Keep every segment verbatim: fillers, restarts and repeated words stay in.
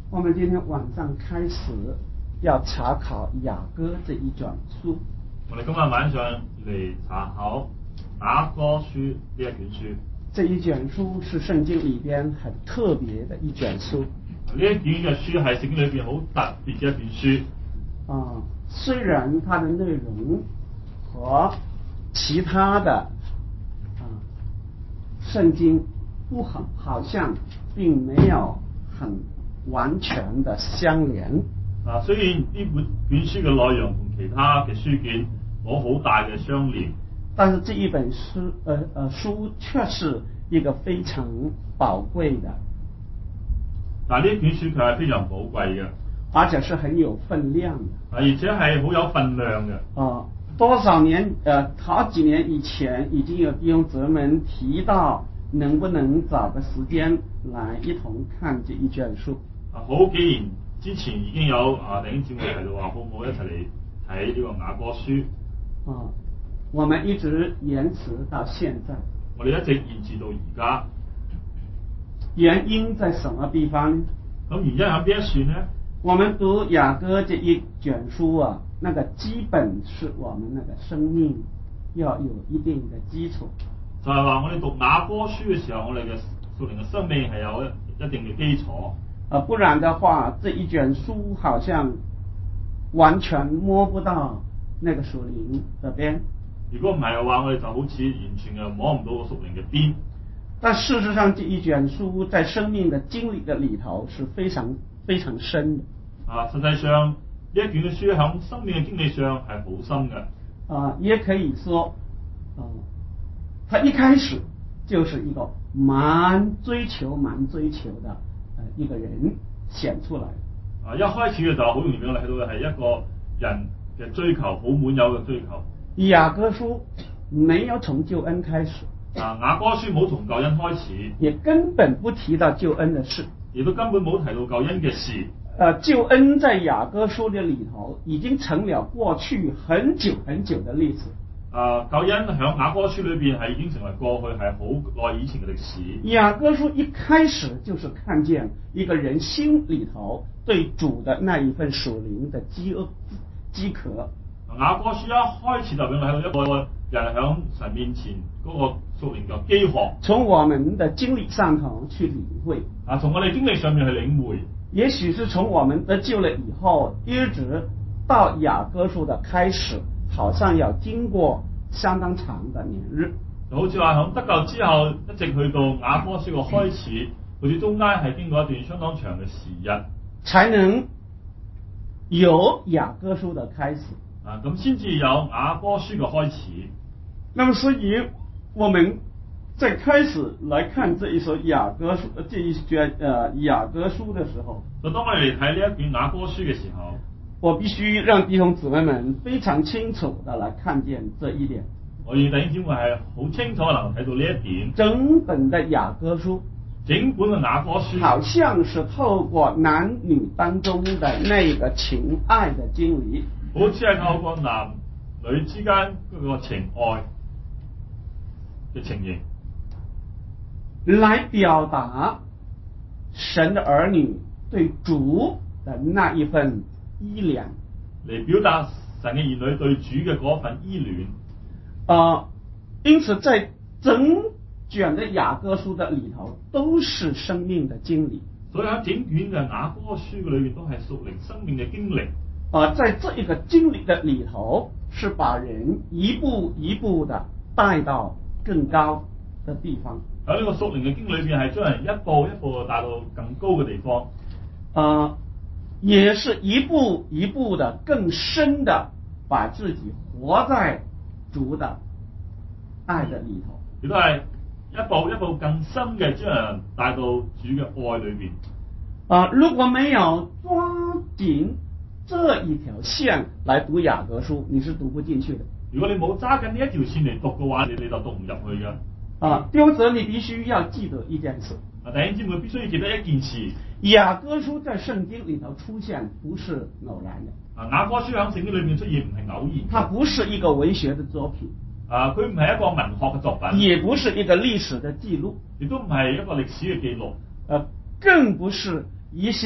我們今天晚上開始要查考雅歌這一卷書。 我哋今日晚上嚟查考雅歌書呢一卷書。 這一卷書是聖經裏邊很特別的一卷書。 呢一卷嘅書係聖經裏邊好特別嘅一卷書。 啊，雖然它的內容和其他的啊聖經不很好像並沒有很完全的相連。 啊，雖然呢本卷書嘅內容同其他嘅書卷冇好大嘅相連， 但是這一本書，呃呃書卻是一個非常寶貴的。 但係呢卷書佢係非常寶貴嘅， 而且是很有分量的。 啊，而且係好有分量嘅。 啊，多少年，呃，好幾年以前已經有弟兄姊妹們提到，能不能找個時間來一同看這一卷書？ 啊，好幾年之前已經有啊弟兄姊妹提到話，好唔好一齊嚟睇呢個雅歌書？ 啊，我們一直延遲到現在。 我哋一直延遲到而家。 原因在什麼地方呢？ 咁原因喺邊一處呢？ 我們讀雅歌這一卷書啊，那個基本是我們那個生命要有一定的基礎。 就係話我哋讀雅歌書嘅時候，我哋嘅屬靈嘅生命係有一一定嘅基礎。 啊，不然的話，這一卷書好像完全摸不到那個屬靈的邊。 如果唔係嘅話，我哋就好似完全嘅摸唔到個屬靈嘅邊。 但事實上，這一卷書在生命的經歷的裏頭是非常非常深的。 啊，實際上呢一卷嘅書喺生命嘅經歷上係好深嘅。 啊，也可以說，啊，他一開始就是一個蠻追求、蠻追求的，呃，一個人顯出來。 啊，一開始嘅時候好容易俾我哋睇到嘅係一個人嘅追求，好滿有嘅追求。 雅歌書沒有從救恩開始。 啊，雅歌書冇從救恩開始， 也根本不提到救恩的事， 亦都根本冇提到救恩嘅事。 呃，救恩在雅歌書的裏頭已經成了過去很久很久的歷史。 啊，救恩響雅歌書裏邊係已經成為過去係好耐以前嘅歷史。 雅歌書一開始就是看見一個人心裏頭對主的那一份屬靈的飢餓飢渴。 雅歌書一開始就俾我睇到一個人響神面前嗰個屬靈嘅飢渴。從我們的經歷上頭去領會。啊， 從我哋經歷上面去領會。 也許是從我們得救了以後，一直到雅歌書的開始，好像要經過相當長的年日。 就好似話響得救之後，一直去到雅歌書嘅開始，好似中間係經過一段相當長嘅時日， 才能有雅歌書的開始。 啊，咁先至有雅歌書嘅開始。 那麼所以我們在開始來看這一首雅歌書，這一卷呃雅歌書的時候， 就當我哋嚟睇呢一卷雅歌書嘅時候， 我必須讓弟兄姊妹們非常清楚地來看見這一點。 我哋弟兄姊妹係好清楚能夠睇到呢一點。 整本的雅歌書， 整本嘅雅歌書， 好像是透過男女當中的那個情愛的經歷， 好似係透過男女之間嗰個情愛嘅情形， 來表達神的兒女對主的那一份依戀， 嚟表達神嘅兒女對主嘅嗰份依戀。 啊、呃，因此在整卷的雅歌書的裏頭，都是生命的經歷。 所以喺整卷嘅雅歌書嘅裏面，都係屬靈生命嘅經歷。 啊、呃，在這一個經歷的裏頭，是把人一步一步的帶到更高的地方。 喺呢個屬靈嘅經歷裏邊，係將人一步一步帶到更高嘅地方。 啊、呃，也是一步一步的更深的把自己活在主的愛的裏頭。 亦都係一步一步更深嘅將人帶到主嘅愛裏邊。 啊、呃，如果沒有抓緊這一條線來讀雅歌書，你是讀不進去的。 如果你冇揸緊呢一條線嚟讀嘅話，你你就讀唔入去嘅。 啊，丟者你必須要記得一件事。 啊，弟兄姊妹必須要記得一件事。 雅歌書在聖經裏頭出現不是偶然的。 啊，雅歌書喺聖經裏面出現唔係偶然。 它不是一個文學的作品。 啊，佢唔係一個文學嘅作品。 也不是一個歷史的記錄。 亦都唔係一個歷史嘅記錄。 呃，更不是一些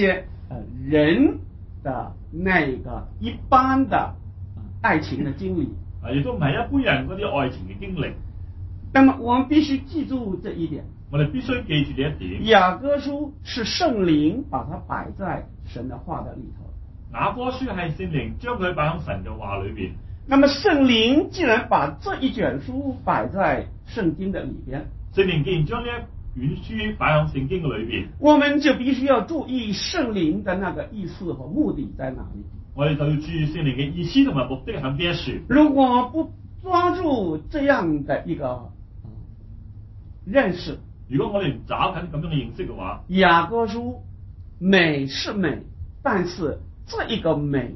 呃人的那個一般的、呃、愛情的經歷， 啊，亦都唔係一般人嗰啲愛情嘅經歷。 那麼我們必須記住這一點， 我哋必須記住呢一點。 雅歌書是聖靈把它擺在神的話的裏頭。 雅歌書係聖靈將佢擺喺神嘅話裏邊。 那麼聖靈既然把這一卷書擺在聖經的裏邊， 聖靈既然將呢一卷書擺喺聖經嘅裏邊， 我們就必須要注意聖靈的那個意思和目的在哪裏。 我哋就要注意聖靈嘅意思同埋目的喺邊一處。 如果不抓住這樣的一個認識， 如果我哋唔抓緊咁樣嘅認識嘅話， 雅歌書美是美，但是這一個美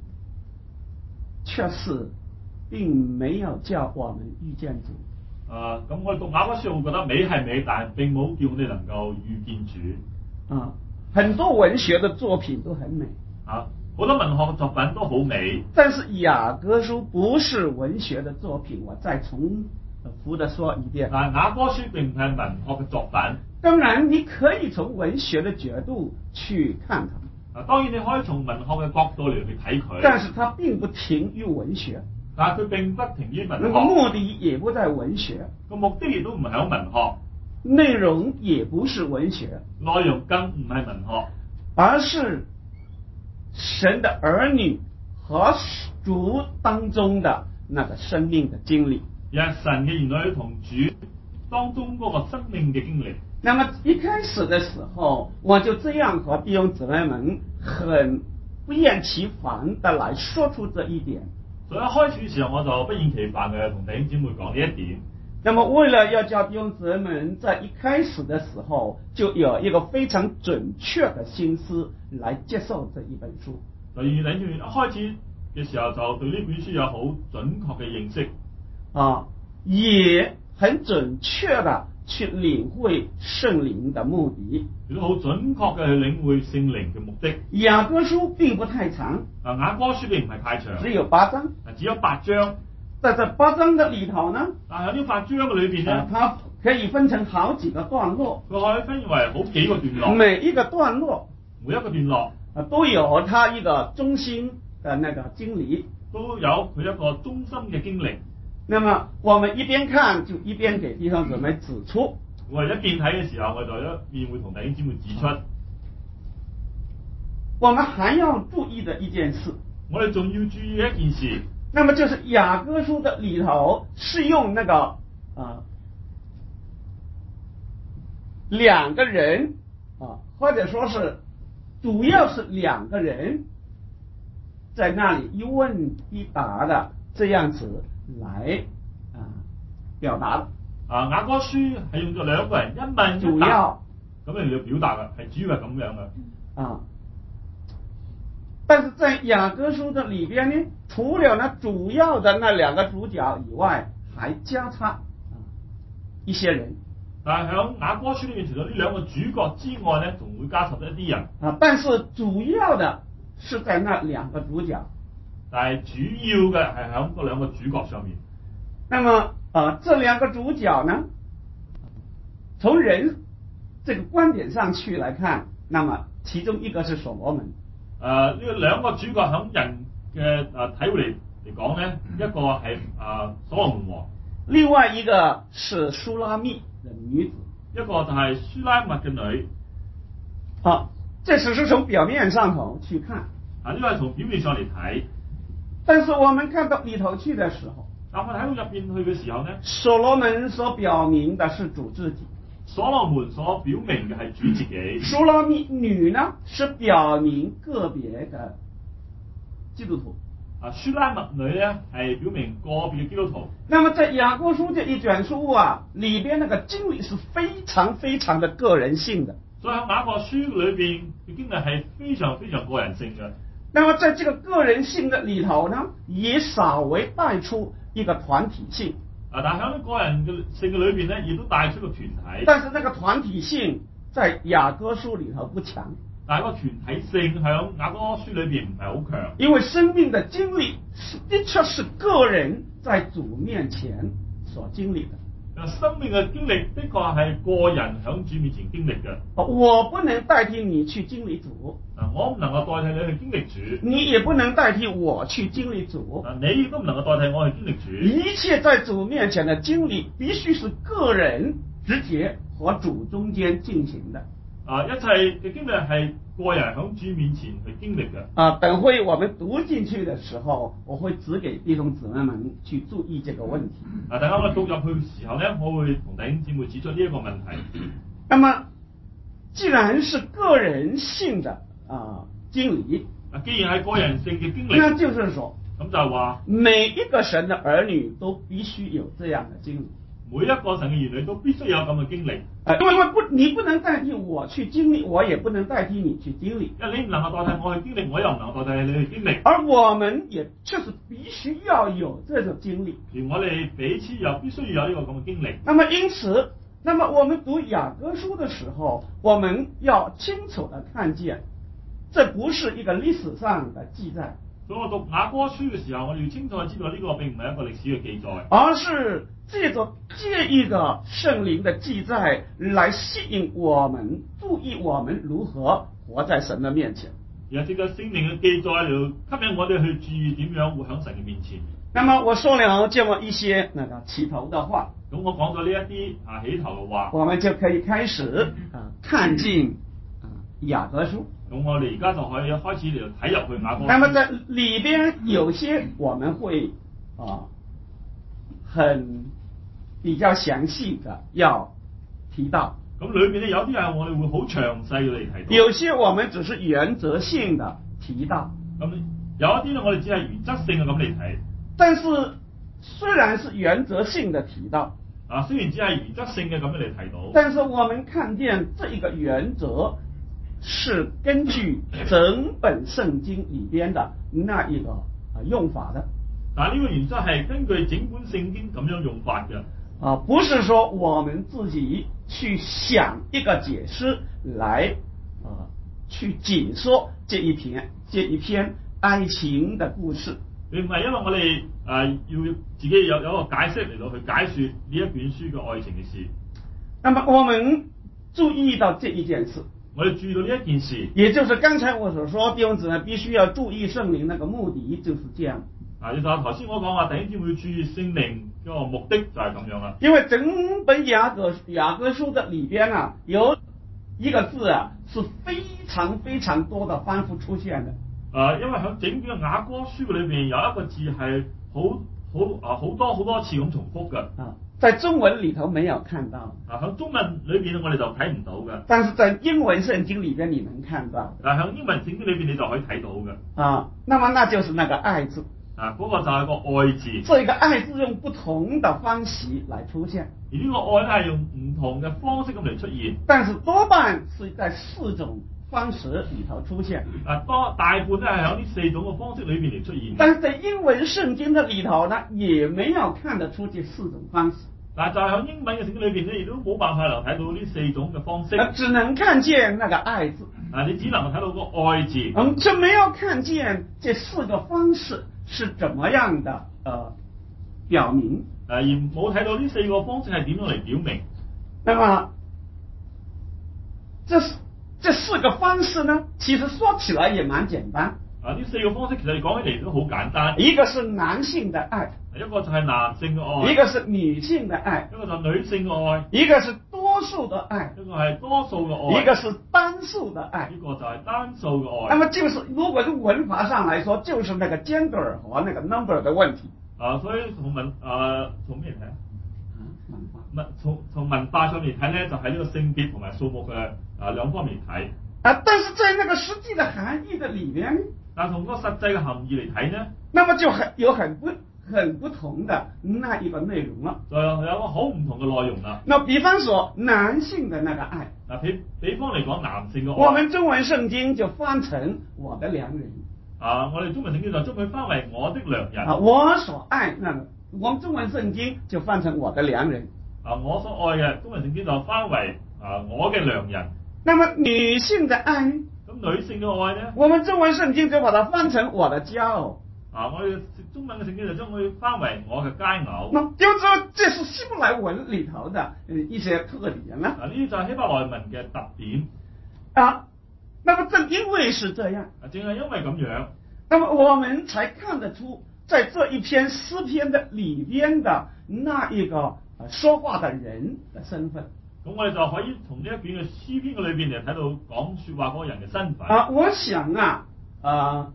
卻是並沒有叫我們遇見主。 啊，咁我哋讀雅歌書會覺得美係美，但係並冇叫我哋能夠遇見主。 啊，很多文學的作品都很美， 啊，好多文學嘅作品都好美， 但是雅歌書不是文學的作品。我再重複的說一遍， 但雅歌書並唔係文學嘅作品。 當然你可以從文學的角度去看它， 啊，當然你可以從文學嘅角度嚟去睇佢， 但是它並不停於文學， 但係佢並不停於文學， 那個目的也不在文學， 個目的亦都唔係喺文學， 內容也不是文學， 內容更唔係文學， 而是神的兒女和主當中的那個生命的經歷， 而係神嘅兒女同主當中嗰個生命嘅經歷。 那麼一開始的時候，我就這樣和弟兄姊妹們很不厭其煩的來說出這一點。 所以一開始嘅時候，我就不厭其煩嘅同弟兄姊妹講呢一點。 那麼為了要叫弟兄姊妹們在一開始的時候就有一個非常準確的心思來接受這一本書， 所以等於一開始嘅時候就對呢本書有好準確嘅認識， 啊，也很準確的去領會聖靈的目的， 亦都好準確嘅去領會聖靈嘅目的。 雅歌書並不太長， 啊，雅歌書並唔係太長， 只有八章， 啊，只有八章。 在這八章的裏頭呢， 但係呢八章嘅裏邊咧， 它可以分成好幾個段落， 佢可以分為好幾個段落， 每一個段落， 每一個段落啊都有它一個中心的那個經歷， 都有佢一個中心嘅經歷。 那麼我們一邊看就一邊給弟兄姊妹指出， 我哋一邊睇嘅時候，我就一邊會同弟兄姊妹指出， 我們還要注意的一件事， 我哋仲要注意一件事， 那麼就是雅歌書的裏頭是用那個啊、呃、兩個人啊，或者說是主要是兩個人在那裡一問一答的這樣子來啊、呃、表達的。 啊，雅歌書係用咗兩個人一問一答，主要咁樣嚟表達嘅，係主要係咁樣嘅。 啊，但是在雅歌書的裏邊呢，除了那主要的那兩個主角以外，還加插啊一些人。 但係喺雅歌書裏面，除咗呢兩個主角之外咧，仲會加插一啲人。 啊，但是主要的是在那兩個主角。 但係主要嘅係喺嗰兩個主角上面。 那麼啊，這兩個主角呢，從人這個觀點上去來看，那麼其中一個是所羅門。 誒、呃，呢、這個兩個主角喺人嘅誒體會嚟嚟講咧，一個係誒、呃、所羅門王， 另外一個是書拉密的女子， 一個就係書拉密嘅女。 啊，這只是從表面上頭去看， 啊，呢個係從表面上嚟睇。 但是我們看到裏頭去的時候， 但我睇到入邊去嘅時候呢， 所羅門所表明的是主自己， 所羅門所表明嘅係主自己。 書拉密女呢，是表明個別的基督徒。 啊，書拉密女呢係表明個別嘅基督徒。 那麼在雅歌書這一卷書啊，裏邊那個經歷是非常非常的個人性的。 所以喺雅歌書裏邊嘅經歷係非常非常個人性嘅。 那麼在這個個人性的裏頭呢，也稍微帶出一個團體性。 啊，但係喺呢個人嘅性嘅裏邊呢，亦都帶出個團體。 但是那個團體性在雅歌書裏頭不強。 但係個團體性喺雅歌書裏邊唔係好強。 因為生命的經歷是的確是個人在主面前所經歷的。 生命嘅經歷的確係個人喺主面前經歷嘅。 我不能代替你去經歷主， 我唔能夠代替你去經歷主， 你也不能代替我去經歷主， 你亦都唔能夠代替我去經歷主。 一切在主面前的經歷必須是個人直接和主中間進行的。 啊，一切嘅經歷係個人喺主面前去經歷嘅。 啊，等會我們讀進去的時候，我會指給弟兄姊妹們去注意這個問題。 啊，等我哋讀入去嘅時候呢，我會同弟兄姊妹指出呢一個問題。 那麼，既然是個人性的啊經歷， 啊，既然係個人性嘅經歷， 那就是說， 咁就係話每一個神的兒女都必須有這樣的經歷。 每一個神嘅兒女都必須有咁嘅經歷。 啊，因為不，你不能代替我去經歷，我也不能代替你去經歷。 因為你唔能夠代替我去經歷，我又唔能夠代替你去經歷。 而我們也確實必須要有這種經歷。 而我哋彼此又必須要有呢個咁嘅經歷。 那麼因此，那麼我們讀雅歌書的時候，我們要清楚地看見，這不是一個歷史上的記載。 所以我讀雅歌書嘅時候，我哋要清楚知道呢個並唔係一個歷史嘅記載， 而是借着這一個聖靈的記載來吸引我們注意我們如何活在神的面前。 而係藉着聖靈嘅記載嚟吸引我哋去注意點樣活喺神嘅面前。 那麼我說了這麼一些那個起頭的話， 咁我講咗呢一啲啊起頭嘅話， 我們就可以開始啊看進啊雅歌書。咁我哋而家就可以開始嚟睇入去雅歌書。 那麼在裏邊有些我們會啊很比較詳細的要提到。 咁裏邊咧有啲係我哋會好詳細嘅嚟提到。 有些我們只是原則性的提到。 咁有一啲咧我哋只係原則性嘅咁嚟睇。 但是雖然是原則性的提到， 啊雖然只係原則性嘅咁樣嚟提到， 但是我們看見這一個原則是根據整本聖經裏邊的那一個啊用法的。 但係呢個原則係根據整本聖經咁樣用法嘅。 啊，不是說我們自己去想一個解釋來啊去解說這一篇這一篇愛情的故事。 並唔係因為我哋啊要自己有有一個解釋嚟到去解說呢一卷書嘅愛情嘅事。 那麼我們注意到這一件事， 我哋注意到呢一件事， 也就是剛才我所說，弟兄姊妹必須要注意聖靈那個目的，就是這樣。 啊，就頭先我講話，弟兄姊妹注意聖靈嗰個目的就係咁樣啦。 因為整本雅歌雅歌書的裏邊啊，有一個字啊，是非常非常多的反覆出現的。 啊，因為喺整卷雅歌書裏邊有一個字係好好啊好多好多次咁重複嘅。啊， 在中文裏頭沒有看到。 啊，喺中文裏邊我哋就睇唔到嘅。 但是在英文聖經裏邊你能看到。 但係喺英文聖經裏邊你就可以睇到嘅。 啊，那麼那就是那個愛字。 啊，嗰、那個就係個愛字。 這個愛字用不同的方式來出現。 而呢個愛咧係用唔同嘅方式咁嚟出現。 但是多半是在四種方式裏頭出現。 啊，多大半都係喺呢四種嘅方式裏邊嚟出現。 但是在英文聖經的裏頭呢，也沒有看得出這四種方式。 但係就係喺英文嘅聖經裏邊咧，亦都冇辦法能睇到呢四種嘅方式。 只能看見那個愛字。啊， 你只能夠睇到個愛字。 嗯，就沒有看見這四個方式是怎麼樣的呃表明。 誒，而冇睇到呢四個方式係點樣嚟表明。 那麼，這這四個方式呢，其實說起來也蠻簡單。 啊，呢四個方式其實你講起嚟都好簡單。 一個是男性的愛， 一個就係男性嘅愛； 一個是女性的愛， 一個就係女性嘅愛； 一個是多數的愛， 一個係多數嘅愛； 一個是單數的愛， 一個就係單數嘅愛。 那麼就是如果從文法上來說，就是那個 gender 和那個 number 的問題。 啊，所以從文啊從咩睇啊？文化。文從從文化上面睇咧，就係、是、呢個性別同埋數目嘅啊兩方面睇。 啊，但是在那個實際的含義的裏面， 但從嗰個實際嘅含義嚟睇呢， 那麼就很有很不很不同的那一個內容了。 就有個好唔同嘅內容啦。 那比方說男性的那個愛， 嗱比比方嚟講男性嘅愛， 我們中文聖經就翻成我的良人。 啊，我哋中文聖經就將佢翻為我的良人。 啊，我所愛那個，我們中文聖經就翻成我的良人。 啊，我所愛嘅中文聖經就翻為啊我嘅良人。 那麼女性的愛， 咁女性嘅愛呢？ 我們中文聖經就把它翻成我的驕傲。 啊，我哋中文嘅聖經就將佢翻為我嘅佳偶。 那就是說，這是希伯來文裏頭的一些特點啦。 啊，呢啲就係希伯來文嘅特點。 啊，那麼正因為是這樣， 啊，正係因為咁樣， 那麼我們才看得出，在這一篇詩篇的裏邊的那一個說話的人的身份。 咁我哋就可以從呢一卷嘅詩篇嘅裏邊嚟睇到講說話嗰個人嘅身份。 啊，我想啊，啊，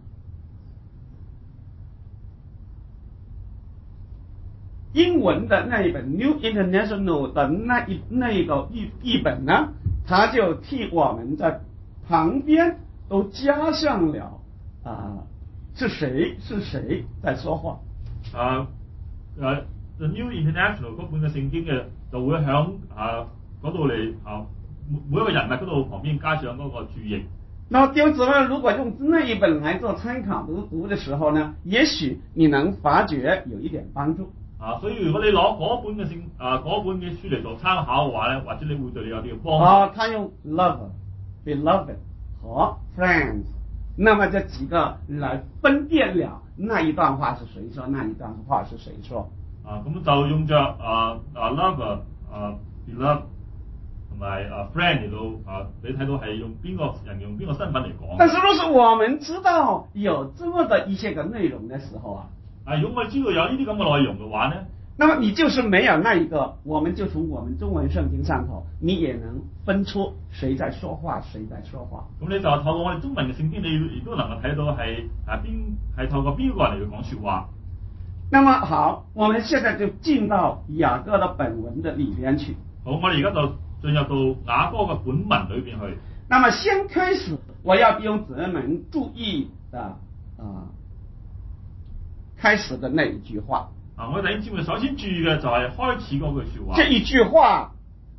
英文的那一本 New International 的那一那一個譯譯本呢，他就替我們在旁邊都加上了啊，是誰是誰在說話。 啊，誒 The New International 嗰本嘅聖經嘅就會響啊嗰度嚟啊每每一個人物嗰度旁邊加上嗰個注譯。 那弟兄姊妹，如果用那一本來做參考讀讀的時候呢，也許你能發覺有一點幫助。 啊，所以如果你攞嗰本嘅聖啊嗰本嘅書嚟做參考嘅話咧，或者你會對你有啲嘅幫助。 啊，他用 lover、beloved 和 friends， 那麼這幾個來分辨了那一段話是誰說，那一段話是誰說。 啊，咁就用着啊啊 lover 啊 beloved 同埋啊 friend 嚟到啊，你睇到係用邊個人用邊個身份嚟講。 但是若是我們知道有這麼的一些個內容的時候啊， 啊，如果我哋知道有呢啲咁嘅內容嘅話呢， 那麼你就是沒有那一個，我們就從我們中文聖經上頭，你也能分出誰在說話，誰在說話。 咁你就透過我哋中文嘅聖經，你亦都能夠睇到係啊邊係透過邊個人嚟講說話。 那麼好，我們現在就進到雅歌的本文的裏邊去。 好，我哋而家就進入到雅歌嘅本文裏邊去。 那麼先開始，我要弟兄姊妹們注意的啊、呃，開始的那一句話。 啊，我哋弟兄姊妹首先注意嘅就係開始嗰句說話。 這一句話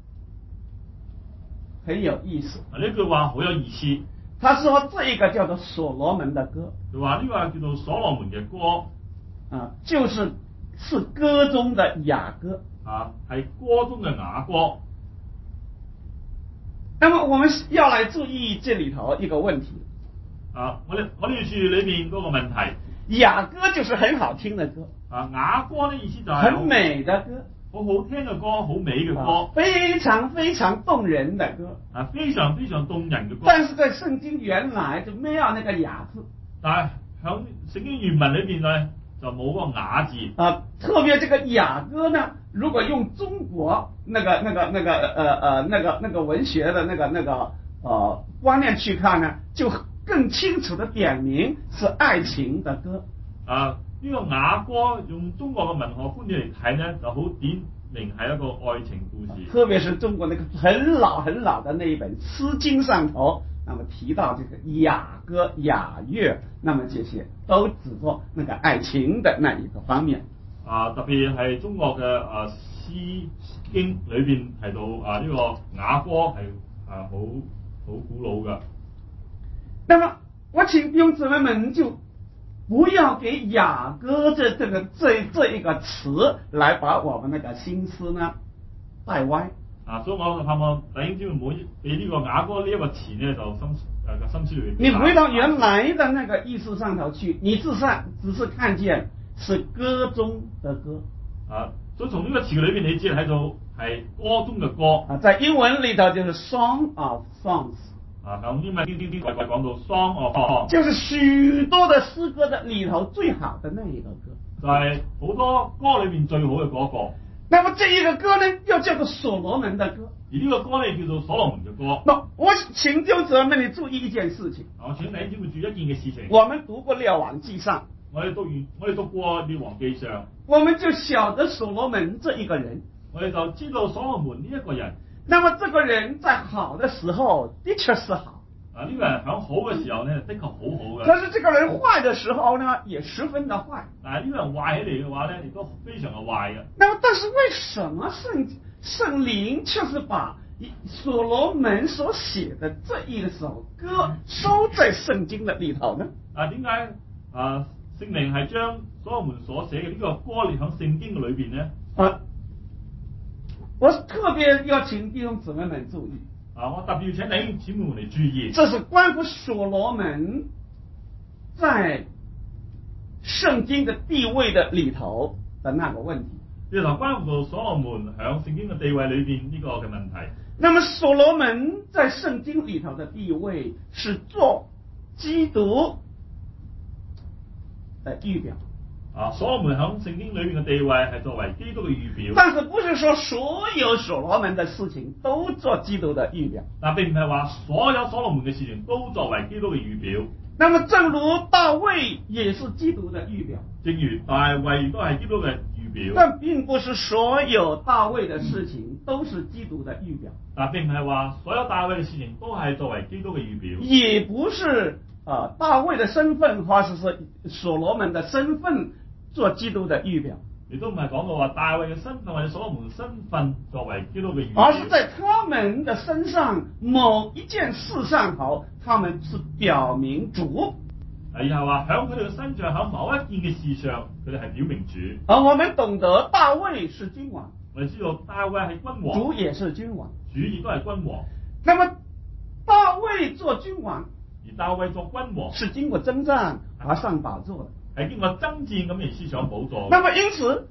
很有意思。 啊，呢句話好有意思。 他說這一個叫做所羅門的歌。 佢話呢個叫做所羅門嘅歌。 啊，就是是歌中的雅歌。 啊，係歌中嘅雅歌。 那麼我們要來注意這裏頭一個問題。 啊，我哋我哋要注意裏面嗰個問題。 雅歌就是很好聽的歌。 啊，雅歌呢意思就係很美的歌， 好好聽嘅歌，好美嘅歌， 啊，非常非常動人的歌。 啊，非常非常動人嘅歌。 但是在聖經原來就沒有那個雅字。 但係響聖經原文裏邊呢，就冇個雅字。啊， 特別這個雅歌呢，如果用中國那個那個那個呃呃那個那個文學的那個那個呃觀念去看呢，就更清楚的點明是愛情的歌。 啊，呢個雅歌用中國嘅文學觀點嚟睇呢，就好點明係一個愛情故事。 特別是中國那個很老很老的那一本《詩經》上頭，那麼提到這個雅歌、雅樂，那麼這些都指作那個愛情的那一個方面。 啊，特別係中國嘅啊《詩經》裏邊提到啊呢個雅歌係啊好好古老嘅。 那麼我請弟兄姊妹們就不要給雅歌這這個這這一個詞來把我們那個心思呢帶歪。 啊，所以我盼望弟兄姊妹唔好俾呢個雅歌呢一個詞呢就心誒個心思裏邊。 你回到原來的那個意思上頭去，你至少只是看見是歌中的歌。啊， 所以從呢個詞裏邊，你只係睇到係歌中嘅歌。 啊，在英文裏頭就是 Song of Songs。 啊，咁英文啲啲啲鬼鬼講到 Song of Songs， 就是許多的詩歌的裏頭最好的那一個歌。 就係好多歌裏面最好嘅嗰個。 那麼這一個歌呢，又叫做所羅門的歌。 而呢個歌呢，叫做所羅門嘅歌。 那我請弟兄姊妹你注意一件事情。 我請弟兄姊妹注意一件嘅事情。 我們讀過列王記上。 我哋讀完，我哋讀過列王記上。 我們就曉得所羅門這一個人。 我哋就知道所羅門呢一個人。 那麼這個人在好的時候的確是好。 啊，呢個人響好嘅時候呢，的確好好嘅。 可是這個人壞的時候呢，也十分的壞。 但係呢個人壞起嚟嘅話呢，亦都非常嘅壞嘅。 那麼但是為什麼聖聖靈卻是把所羅門所寫的這一首歌收在聖經的裏頭呢？ 啊，點解啊聖靈係將所羅門所寫嘅呢個歌列響聖經嘅裏邊呢？ 啊，我特別要請弟兄姊妹們注意。 啊，我特別要請弟兄姊妹們嚟注意。 這是關乎所羅門在聖經的地位的裏頭的那個問題。 呢頭關乎到所羅門響聖經嘅地位裏邊呢個嘅問題。 那麼所羅門在聖經裏頭的地位是做基督的預表。 啊，所羅門響聖經裏邊嘅地位係作為基督嘅預表。 但是不是說所有所羅門的事情都做基督的預表？ 但並唔係話所有所羅門嘅事情都作為基督嘅預表。 那麼正如大衛也是基督的預表， 正如大衛都係基督嘅預表。 但並不是所有大衛的事情都是基督的預表。 但並唔係話所有大衛嘅事情都係作為基督嘅預表。 也不是啊、呃，大衛的身份或者是所羅門的身份做基督的預表。 亦都唔係講到話大衛嘅身份或者所羅門嘅身份作為基督嘅預表， 而是在他們的身上某一件事上頭，他們是表明主。 而係話響佢哋嘅身上，響某一件嘅事上，佢哋係表明主。 而我們懂得大衛是君王， 我哋知道大衛係君王， 主也是君王， 主亦都係君王。 那麼大衛做君王， 而大衛作君王是經過征戰而上寶座的。 係經過爭戰咁而思想寶座。 那麼因此，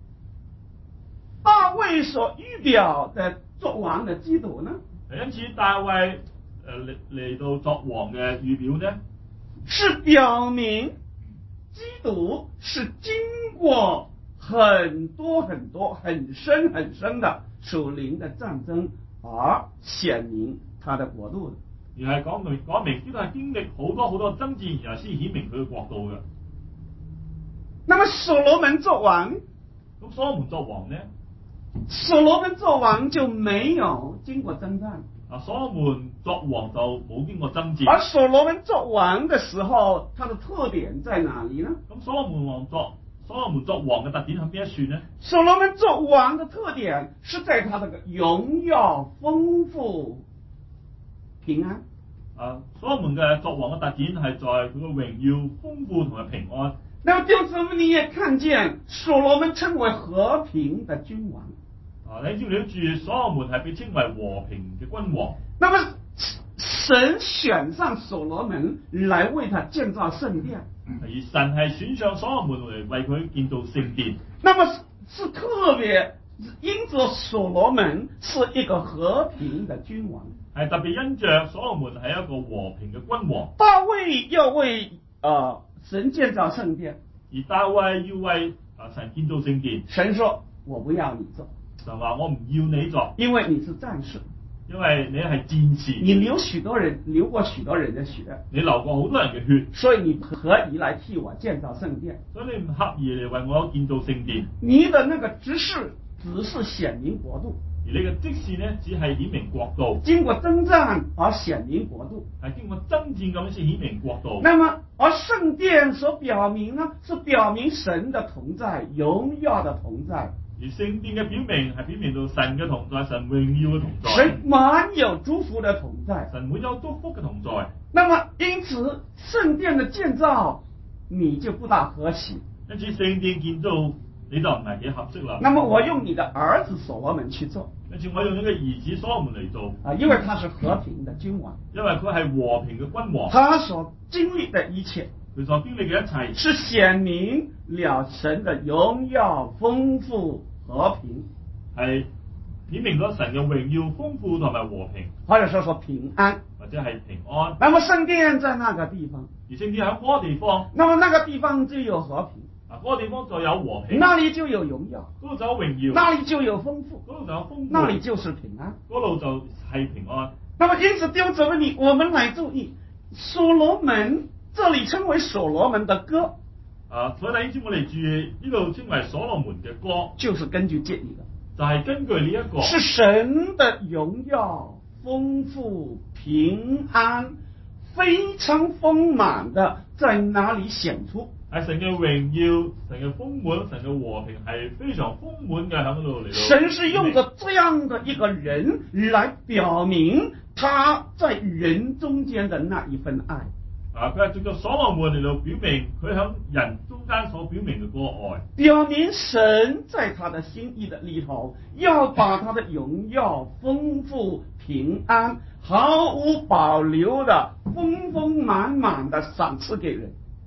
大衛所預表的作王的基督呢？ 因此大衛誒嚟嚟到作王嘅預表呢， 是表明基督是經過很多很多很深很深的屬靈的戰爭而顯明他的國度的。 而係講明講明基督係經歷好多好多爭戰，然後先顯明佢嘅國度嘅。 那麼所羅門作王， 咁所羅門作王呢？ 所羅門作王就沒有經過征戰。 啊，所羅門作王就冇經過爭戰。 而所羅門作王的時候，它的特點在哪裡呢？ 咁所羅門王作所羅門作王嘅特點喺邊一處呢？ 所羅門作王的特點是在他這個榮耀、豐富、平安。 啊，所羅門嘅作王嘅特點係在佢嘅榮耀、豐富同埋平安。 那麼弟兄姊妹，你也看見所羅門稱為和平的君王。 啊，你知唔知住所羅門係被稱為和平嘅君王？ 那麼神選上所羅門來為他建造聖殿， 而神係選上所羅門嚟為佢建造聖殿。 那麼是特別因着所羅門是一個和平的君王， 係特別因着所羅門係一個和平嘅君王。 大衛要為呃神建造聖殿， 而大衛要為啊神建造聖殿。 神說：我不要你做。 神話我唔要你做， 因為你是戰士， 因為你係戰士， 你流許多人流過許多人的血， 你流過好多人嘅血， 所以你不合宜來替我建造聖殿， 所以你唔合宜嚟為我建造聖殿。 你的那個執事只是顯明國度， 而你嘅職事呢，只係顯明國度， 經過征戰而顯明國度， 係經過爭戰咁先顯明國度。 那麼而聖殿所表明呢，是表明神的同在，榮耀的同在。 而聖殿嘅表明係表明到神嘅同在，神榮耀嘅同在， 神滿有祝福的同在， 神滿有祝福嘅同在。 那麼因此聖殿的建造你就不大合適， 因此聖殿建造你就唔係幾合適啦。 那麼我用你的兒子所羅門去做， 因此我用你嘅兒子所羅門嚟做， 啊，因為他是和平的君王， 因為佢係和平嘅君王， 他所經歷的一切， 佢所經歷嘅一切是顯明了神的榮耀、豐富、和平， 係顯明咗神嘅榮耀、豐富同埋和平， 或者說說平安， 或者係平安。 那麼聖殿在那個地方， 而聖殿喺嗰個地方， 那麼那個地方就有和平， 啊嗰個地方就有和平， 那裡就有榮耀， 嗰度就有榮耀， 那裡就有豐富， 嗰度就有豐富， 那裡就是平安， 嗰度就係平安。 那麼因此弟兄姊妹，你我們來注意，所羅門這裡稱為所羅門的歌。 啊，所以第一節我哋注意呢度稱為所羅門嘅歌， 就是根據這一個， 就係根據呢一個， 是神的榮耀、豐富、平安，非常豐滿的在哪裡顯出？ 係神嘅榮耀、神嘅豐滿、神嘅和平係非常豐滿嘅喺嗰度嚟到。 神是用着這樣的一個人來表明他在人中間的那一份愛。 啊！佢係藉著所羅門嚟到表明佢喺人中間所表明嘅嗰個愛， 表明神在他的心意的裏頭，要把他的榮耀、豐富、平安，毫無保留的豐豐滿滿的賞賜給人。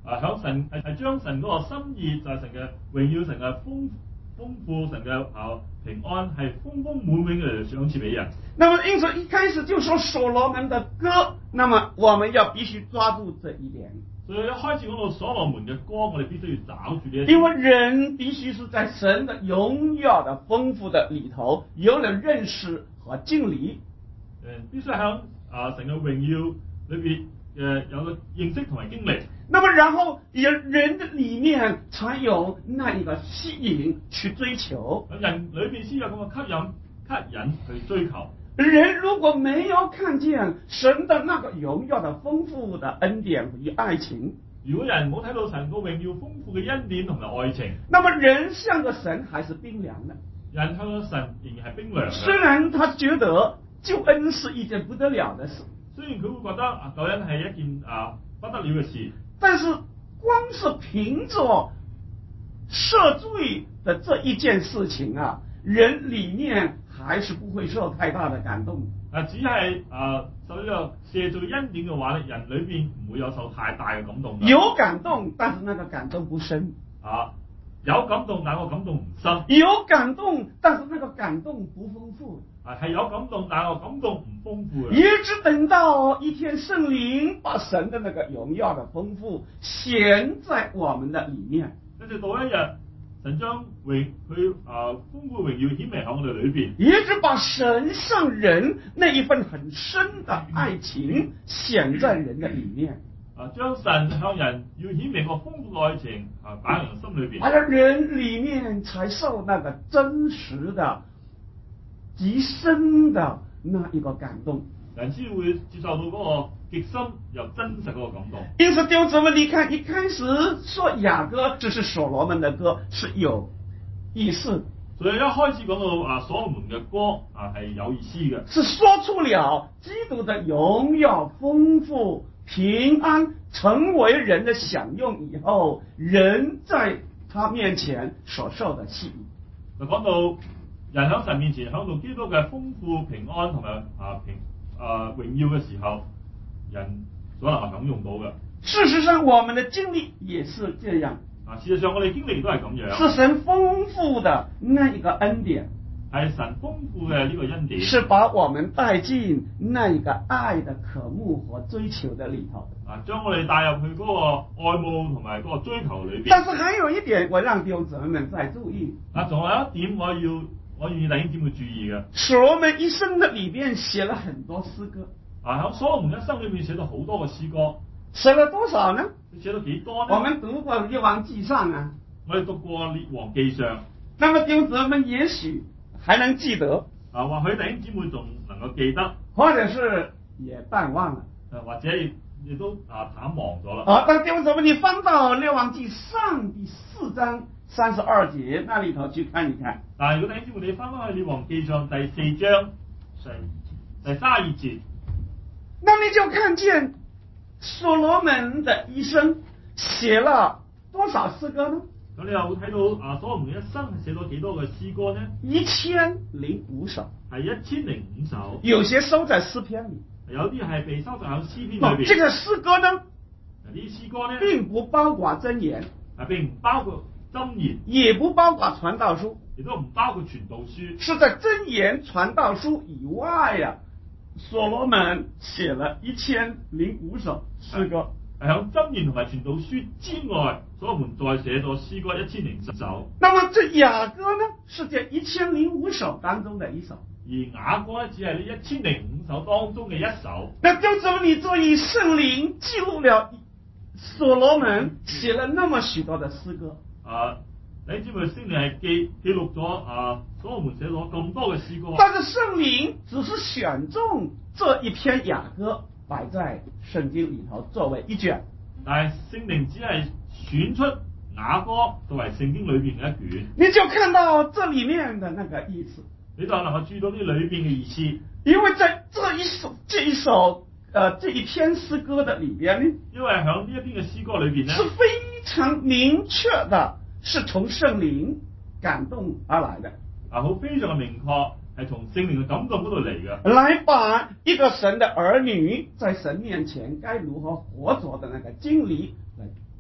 啊響神係係將神嗰個心意就係神嘅榮耀、神嘅豐豐富、神嘅啊平安係豐豐滿滿嘅賞賜俾人。 那麼因此一開始就說所羅門的歌，那麼我們要必須抓住這一點。 所以一開始講到所羅門嘅歌，我哋必須要找住呢一點。 因為人必須是在神的榮耀的豐富的裏頭，有了認識和經歷。 誒，必須喺啊神嘅榮耀裏邊誒有個認識同埋經歷。 那麼然後人人的裏面才有那一個吸引去追求。 人裏邊先有咁嘅吸引吸引去追求。 人如果沒有看見神的那個榮耀的豐富的恩典與愛情， 如果人冇睇到神個榮耀豐富嘅恩典同埋愛情， 那麼人向着神還是冰涼的。 人向着神仍然係冰涼嘅。 雖然他覺得救恩是一件不得了的事， 雖然佢會覺得啊救恩係一件啊不得了嘅事， 但是光是憑着赦罪的這一件事情啊，人裏面還是不會受太大的感動。 啊，只係啊受呢個赦罪恩典嘅話咧，人裏邊唔會有受太大嘅感動。 有感動，但是那個感動不深。 啊，有感動，但係個感動唔深。 有感動，但是那個感動不豐富。 啊，係有感動，但係個感動唔豐富嘅。 一直等到一天聖靈把神的那個榮耀的豐富顯在我們的裏面， 跟住到一日，神將榮佢啊豐富榮耀顯明喺我哋裏邊， 一直把神向人那一份很深的愛情顯在人的裏面。 啊，將神向人要顯明個豐富嘅愛情啊擺喺人心裏邊， 而人裏面才受那個真實的、極深的那一個感動， 人先會接受到嗰個極深又真實嗰個感動。 因此弟兄姊妹，你看一開始說雅歌這是所羅門的歌是有意思， 所以一開始講到啊所羅門嘅歌啊係有意思嘅， 是說出了基督的榮耀豐富平安成為人的享用以後，人在他面前所受的喜悅。 就講到人喺神面前享到基督嘅豐富平安同埋啊平啊榮耀嘅時候，人所能夠享用到嘅。 事實上，我們的經歷也是這樣。 啊，事實上我哋經歷都係咁樣。 是神豐富的那一個恩典， 係神豐富嘅呢個恩典， 是把我們帶進那一個愛的渴慕和追求的裏頭。 啊，將我哋帶入去嗰個愛慕同埋嗰個追求裏邊。 但是還有一點，我讓弟兄姊妹們再注意。 啊，仲有一點我要我願意弟兄姊妹注意嘅。 所羅門一生的裏邊寫了很多詩歌。 啊，喺所羅門一生裏面寫咗好多嘅詩歌。 寫了多少呢？ 寫咗幾多呢？ 我們讀過《列王記上》啊。 我哋讀過《列王記上》。 那麼弟兄姊妹們也許還能記得。 啊，或許弟兄姊妹仲能夠記得， 或者是也淡忘了。 誒，或者亦亦都啊淡忘咗啦。 啊，但弟兄姊妹，你翻到《列王記上》第四章三十二節那裏頭去看一看。但係如果弟兄姊妹你翻翻去《列王記上》第四章第三十二節， 那你就看見所羅門的一生寫了多少詩歌呢？ 咁你又會睇到啊所羅門一生係寫咗幾多嘅詩歌呢？ 一千零五首， 係一千零五首。 有些收在詩篇裏， 有啲係被收在喺詩篇裏邊。 這個詩歌呢， 呢啲詩歌呢並不包括箴言， 啊並唔包括箴言， 也不包括傳道書， 亦都唔包括傳道書。 是在箴言、傳道書以外啊，所羅門寫了一千零五首詩歌。 係喺箴言同埋傳道書之外，所羅門再寫咗詩歌一千零十首。 那麼這雅歌呢，是這一千零五首當中的一首。 而雅歌呢，只係呢一千零五首當中嘅一首。 那就怎麼你注意聖靈記錄了所羅門寫了那麼許多的詩歌？ 啊，你知唔知聖靈係記記錄咗啊所羅門寫咗咁多嘅詩歌？ 但是聖靈只是選中這一篇雅歌擺在聖經裏頭作為一卷， 但係聖靈只係選出雅歌作為聖經裏邊嘅一卷， 你就看到這裏面的那個意思， 你就能夠注意到呢裏邊嘅意思。 因為在這一首這一首呃這一篇詩歌的裏邊呢， 因為喺呢一篇嘅詩歌裏邊呢， 是非常明確的，是從聖靈感動而來的， 啊好非常嘅明確。係從聖靈嘅感動嗰度嚟嘅， 來把一個神的兒女在神面前該如何活着的那個經歷來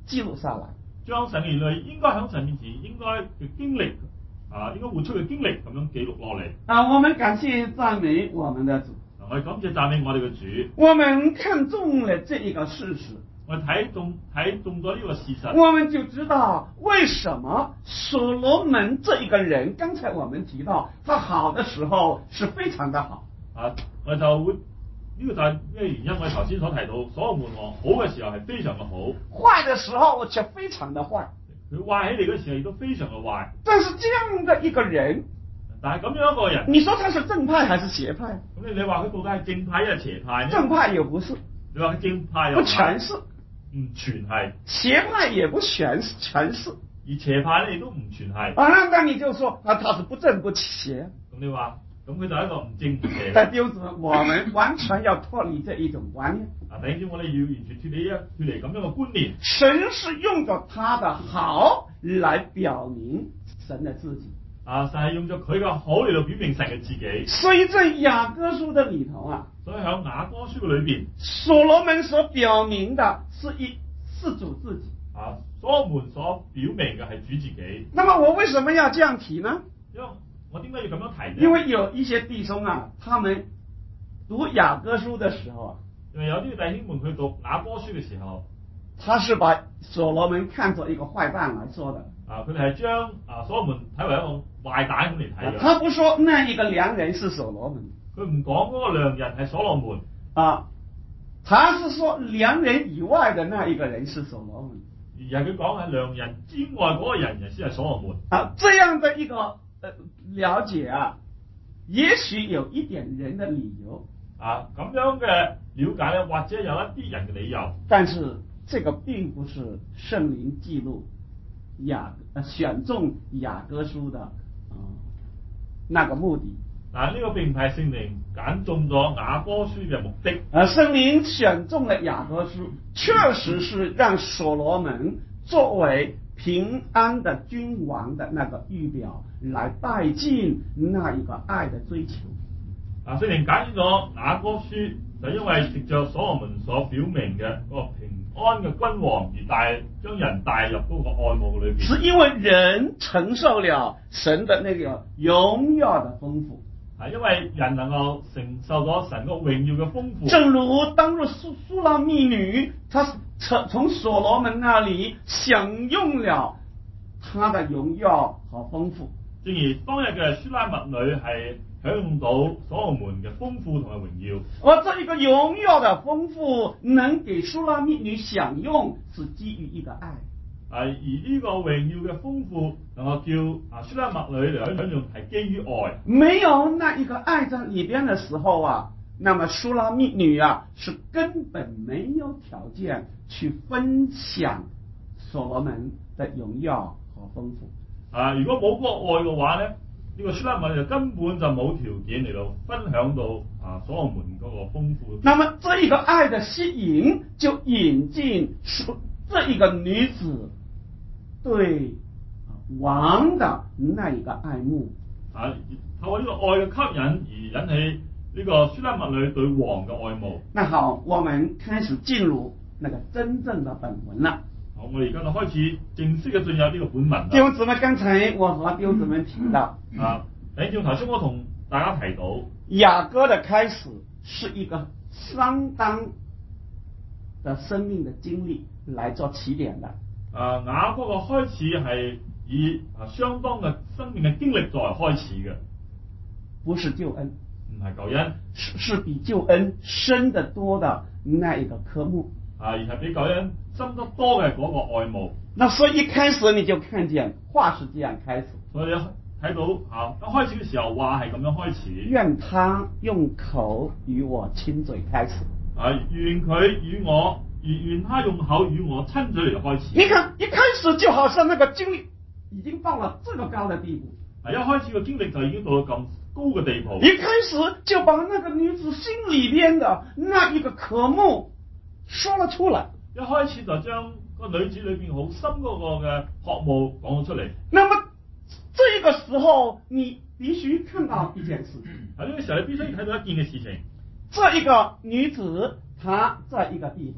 記錄下來， 將神嘅兒女應該喺神面前應該嘅經歷啊，應該活出嘅經歷咁樣記錄落嚟。 啊，我們感謝讚美我們的主， 我哋感謝讚美我哋嘅主。 我們看中了這一個事實， 我哋睇中睇中咗呢個事實， 我們就知道為什麼所羅門這一個人，剛才我們提到他好的時候是非常的好。 啊，我就會呢、這個就係咩原因？我哋頭先所提到所羅門王好嘅時候係非常嘅好， 壞的時候卻非常的壞。 佢壞起嚟嘅時候亦都非常嘅壞。 但是這樣的一個人， 但係咁樣一個人， 你說他是正派還是邪派？ 咁你你話佢到底係正派定係邪派呢？ 正派也不是， 你話佢正派又不全是， 唔全係； 邪派也不全是，全是。 而邪派咧亦都唔全係。 啊，那你就說啊，他是不正不邪。 咁你話？咁佢就係一個唔正唔邪。 但弟兄姊妹，我們完全要脫離這一種觀念。 啊，弟兄姊妹，我哋要完全脫離一脫離咁樣嘅觀念。 神是用着他的好來表明神的自己。 啊，神係用咗佢嘅好嚟到表明神嘅自己。 所以在雅歌書的裏頭啊， 所以喺雅歌書嘅裏邊， 所羅門所表明的是一是主自己。 啊，所羅門所表明嘅係主自己。 那麼我為什麼要這樣提呢？ 因為我點解要咁樣提呢？ 因為有一些弟兄啊，他們讀雅歌書的時候啊， 因為有啲弟兄們去讀雅歌書嘅時候， 他是把所羅門看作一個壞蛋來說的。 啊，佢哋係將啊所羅門睇為一個壞蛋咁嚟睇嘅。 他不說那一個良人是所羅門， 佢唔講嗰個良人係所羅門啊，他是說良人以外的那一個人是所羅門， 而係佢講係良人之外嗰個人人先係所羅門。 啊，這樣的一個呃了解啊，也許有一點人的理由啊，咁樣嘅了解咧，或者有一啲人嘅理由， 但是這個並不是聖靈記錄雅呃選中雅歌書的啊、呃、那個目的。 但係呢個並唔係聖靈揀中咗雅歌書嘅目的。 啊，聖靈選中了雅歌書，確實是讓所羅門作為平安的君王的那個預表，來帶進那一個愛的追求。 啊，聖靈揀咗雅歌書，就因為藉着所羅門所表明嘅嗰個平安嘅君王，而帶將人帶入嗰個愛慕裏邊。 是因為人承受了神的那個榮耀的豐富。 啊，因為人能夠承受咗神個榮耀嘅豐富。 正如當日蘇蘇拉密女，她從從所羅門那裡享用了他的榮耀和豐富。 正如當日嘅書拉密女係享用到所羅門嘅豐富同埋榮耀。 而這一個榮耀的豐富能給蘇拉密女享用，是基於一個愛。 啊，而呢個榮耀嘅豐富能夠叫啊書拉密女嚟享用，係基於愛。 沒有那一個愛在裏邊的時候啊，那麼蘇拉密女啊是根本沒有條件去分享所羅門的榮耀和豐富。 啊，如果冇嗰個愛嘅話咧，呢、這個書拉密女就根本就冇條件嚟到分享到啊所羅門嗰個豐富。 那麼這一個愛的吸引就引進這一個女子對王的那一個愛慕。 啊，透過呢個愛嘅吸引而引起呢個書拉密女對王嘅愛慕。 那好，我們開始進入那個真正的本文啦。 好，我哋而家就開始正式嘅進入呢個本文啦。 弟兄姊妹，剛才我和弟兄姊妹提到， 啊，弟兄頭先我同大家提到， 雅歌的開始是一個相當的生命的經歷來做起點的。 啊，雅歌嘅開始係以啊相當嘅生命嘅經歷作為開始嘅， 不是救恩， 唔係救恩， 是是比救恩深得多的那一個科目。 啊，而係比救恩深得多嘅嗰個愛慕。 那所以一開始你就看見話是這樣開始， 所以你睇到啊，一開始嘅時候話係咁樣開始。 願他用口與我親嘴開始。 啊，願佢與我，願願他用口與我親嘴嚟開始。 你看一開始就好像那個經歷已經到了這個高的地步。 啊，一開始嘅經歷就已經到咗咁高嘅地步。 一開始就把那個女子心裏邊的那一個渴慕說了出來。 一開始就將個女子裏邊好深嗰個嘅渴慕講咗出嚟。 那麼這個時候你必須看到一件事情。 喺呢個時候你必須要睇到一件嘅事情。 這一個女子她在一個地方，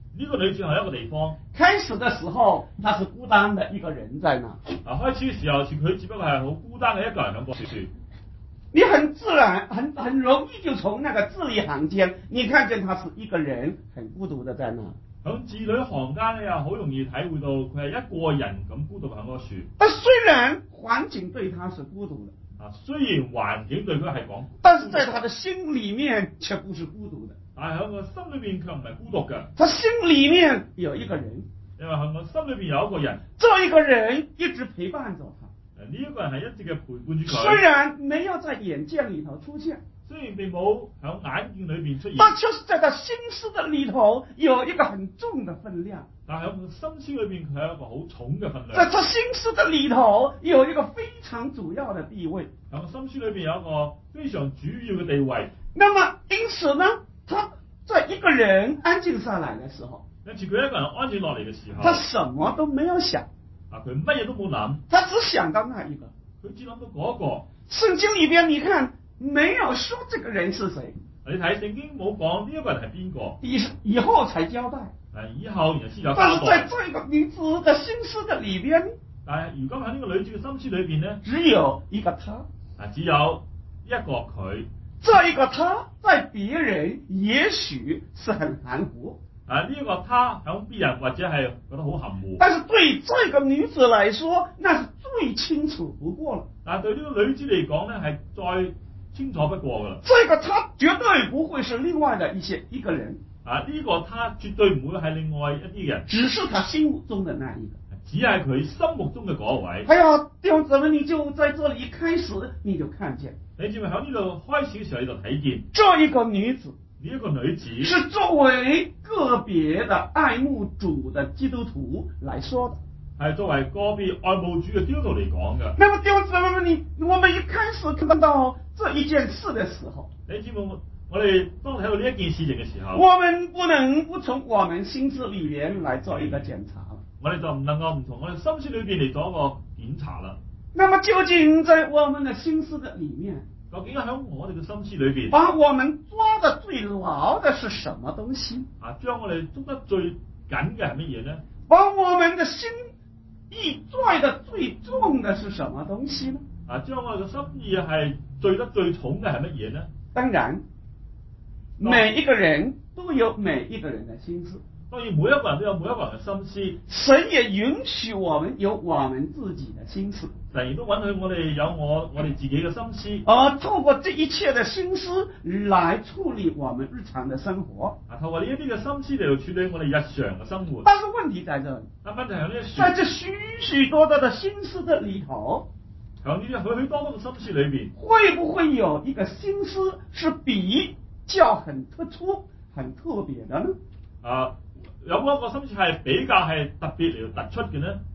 呢個女子係一個地方。 開始的時候，他是孤單的一個人在那。 啊，開始嘅時候，佢只不過係好孤單嘅一個人喺嗰處。 你很自然、很很容易就從那個字裏行間，你看見他是一個人，很孤獨的在那。 響字裏行間咧，又好容易體會到佢係一個人咁孤獨喺嗰處。 但雖然環境對他是孤獨的， 啊，雖然環境對佢係講， 但是在他的心裏面卻不是孤獨的。 但係喺個心裏邊卻唔係孤獨嘅。 他心裏面有一個人， 因為喺個心裏邊有一個人， 這一個人一直陪伴着他。 呢一個人係一直嘅陪伴住佢。 雖然沒有在眼界裏頭出現， 雖然並冇喺眼見裏邊出現， 但卻是在他心思的裏頭有一個很重的分量。 但係喺佢心思裏邊，佢有一個好重嘅分量。 在他心思的裏頭有一個非常主要的地位。 喺個心思裏邊有一個非常主要嘅地位。 那麼因此呢，他在一個人安靜下來的時候， 因此佢一個人安靜落嚟嘅時候， 他什麼都沒有想。 啊，佢乜嘢都冇諗， 他只想到那一個。 佢只諗到嗰一個。 聖經裏邊你看沒有說這個人是誰， 你睇聖經冇講呢一個人係邊個， 以以後才交代。 誒，以後然後先有交代。 但是在這個女子的心思的裏邊， 但係如今喺呢個女子嘅心思裏邊呢， 只有一個他。 啊，只有一個佢。 這一個他在別人也許是很含糊。 啊！呢、這、一個他響別人或者係覺得好含糊， 但是對這個女子來說，那是最清楚不過了。 但係對呢個女子嚟講咧，係再清楚不過噶啦。 這個他絕對不會是另外的一些一個人。 啊！呢、這個他絕對唔會係另外一啲人， 只是他心目中的那一個， 只係佢心目中嘅嗰位。 係啊，弟兄姊妹，你就在這裏開始，你就看見， 你知咪喺呢度開始嘅時候，你就睇見這一個女子。 呢一個女子是作為個別的愛慕主的基督徒來說的， 係作為個別愛慕主嘅基督徒嚟講嘅。 那麼弟兄姊妹，你我們一開始看到這一件事的時候， 你知冇？我哋當睇到呢一件事情嘅時候， 我們不能不從我們心思裏面來做一個檢查了。 我哋就唔能夠唔從我哋心思裏邊嚟做一個檢查啦。 那麼究竟在我們的心思的裏面， 究竟喺我哋嘅心思裏邊， 把我們抓得最牢的是什麼東西？ 啊，將我哋捉得最緊嘅係乜嘢呢？ 把我們的心意拽得最重的是什麼東西呢？ 啊，將我哋嘅心意係墜得最重嘅係乜嘢呢？ 當然，每一個人都有每一個人的心思。 當然，每一個人都有每一個人嘅心思。 神也允許我們有我們自己的心思， 神亦都允許我哋有我我哋自己嘅心思。 而透過這一切的心思來處理我們日常的生活。 啊，透過呢一啲嘅心思嚟到處理我哋日常嘅生活。 但是問題在這裏， 但問題係呢， 在這許許多多的心思的裏頭， 喺呢啲許許多多嘅心思裏邊， 會不會有一個心思是比較很突出、很特別的呢？ 啊，有冇一個心思係比較係特別嚟到突出嘅呢？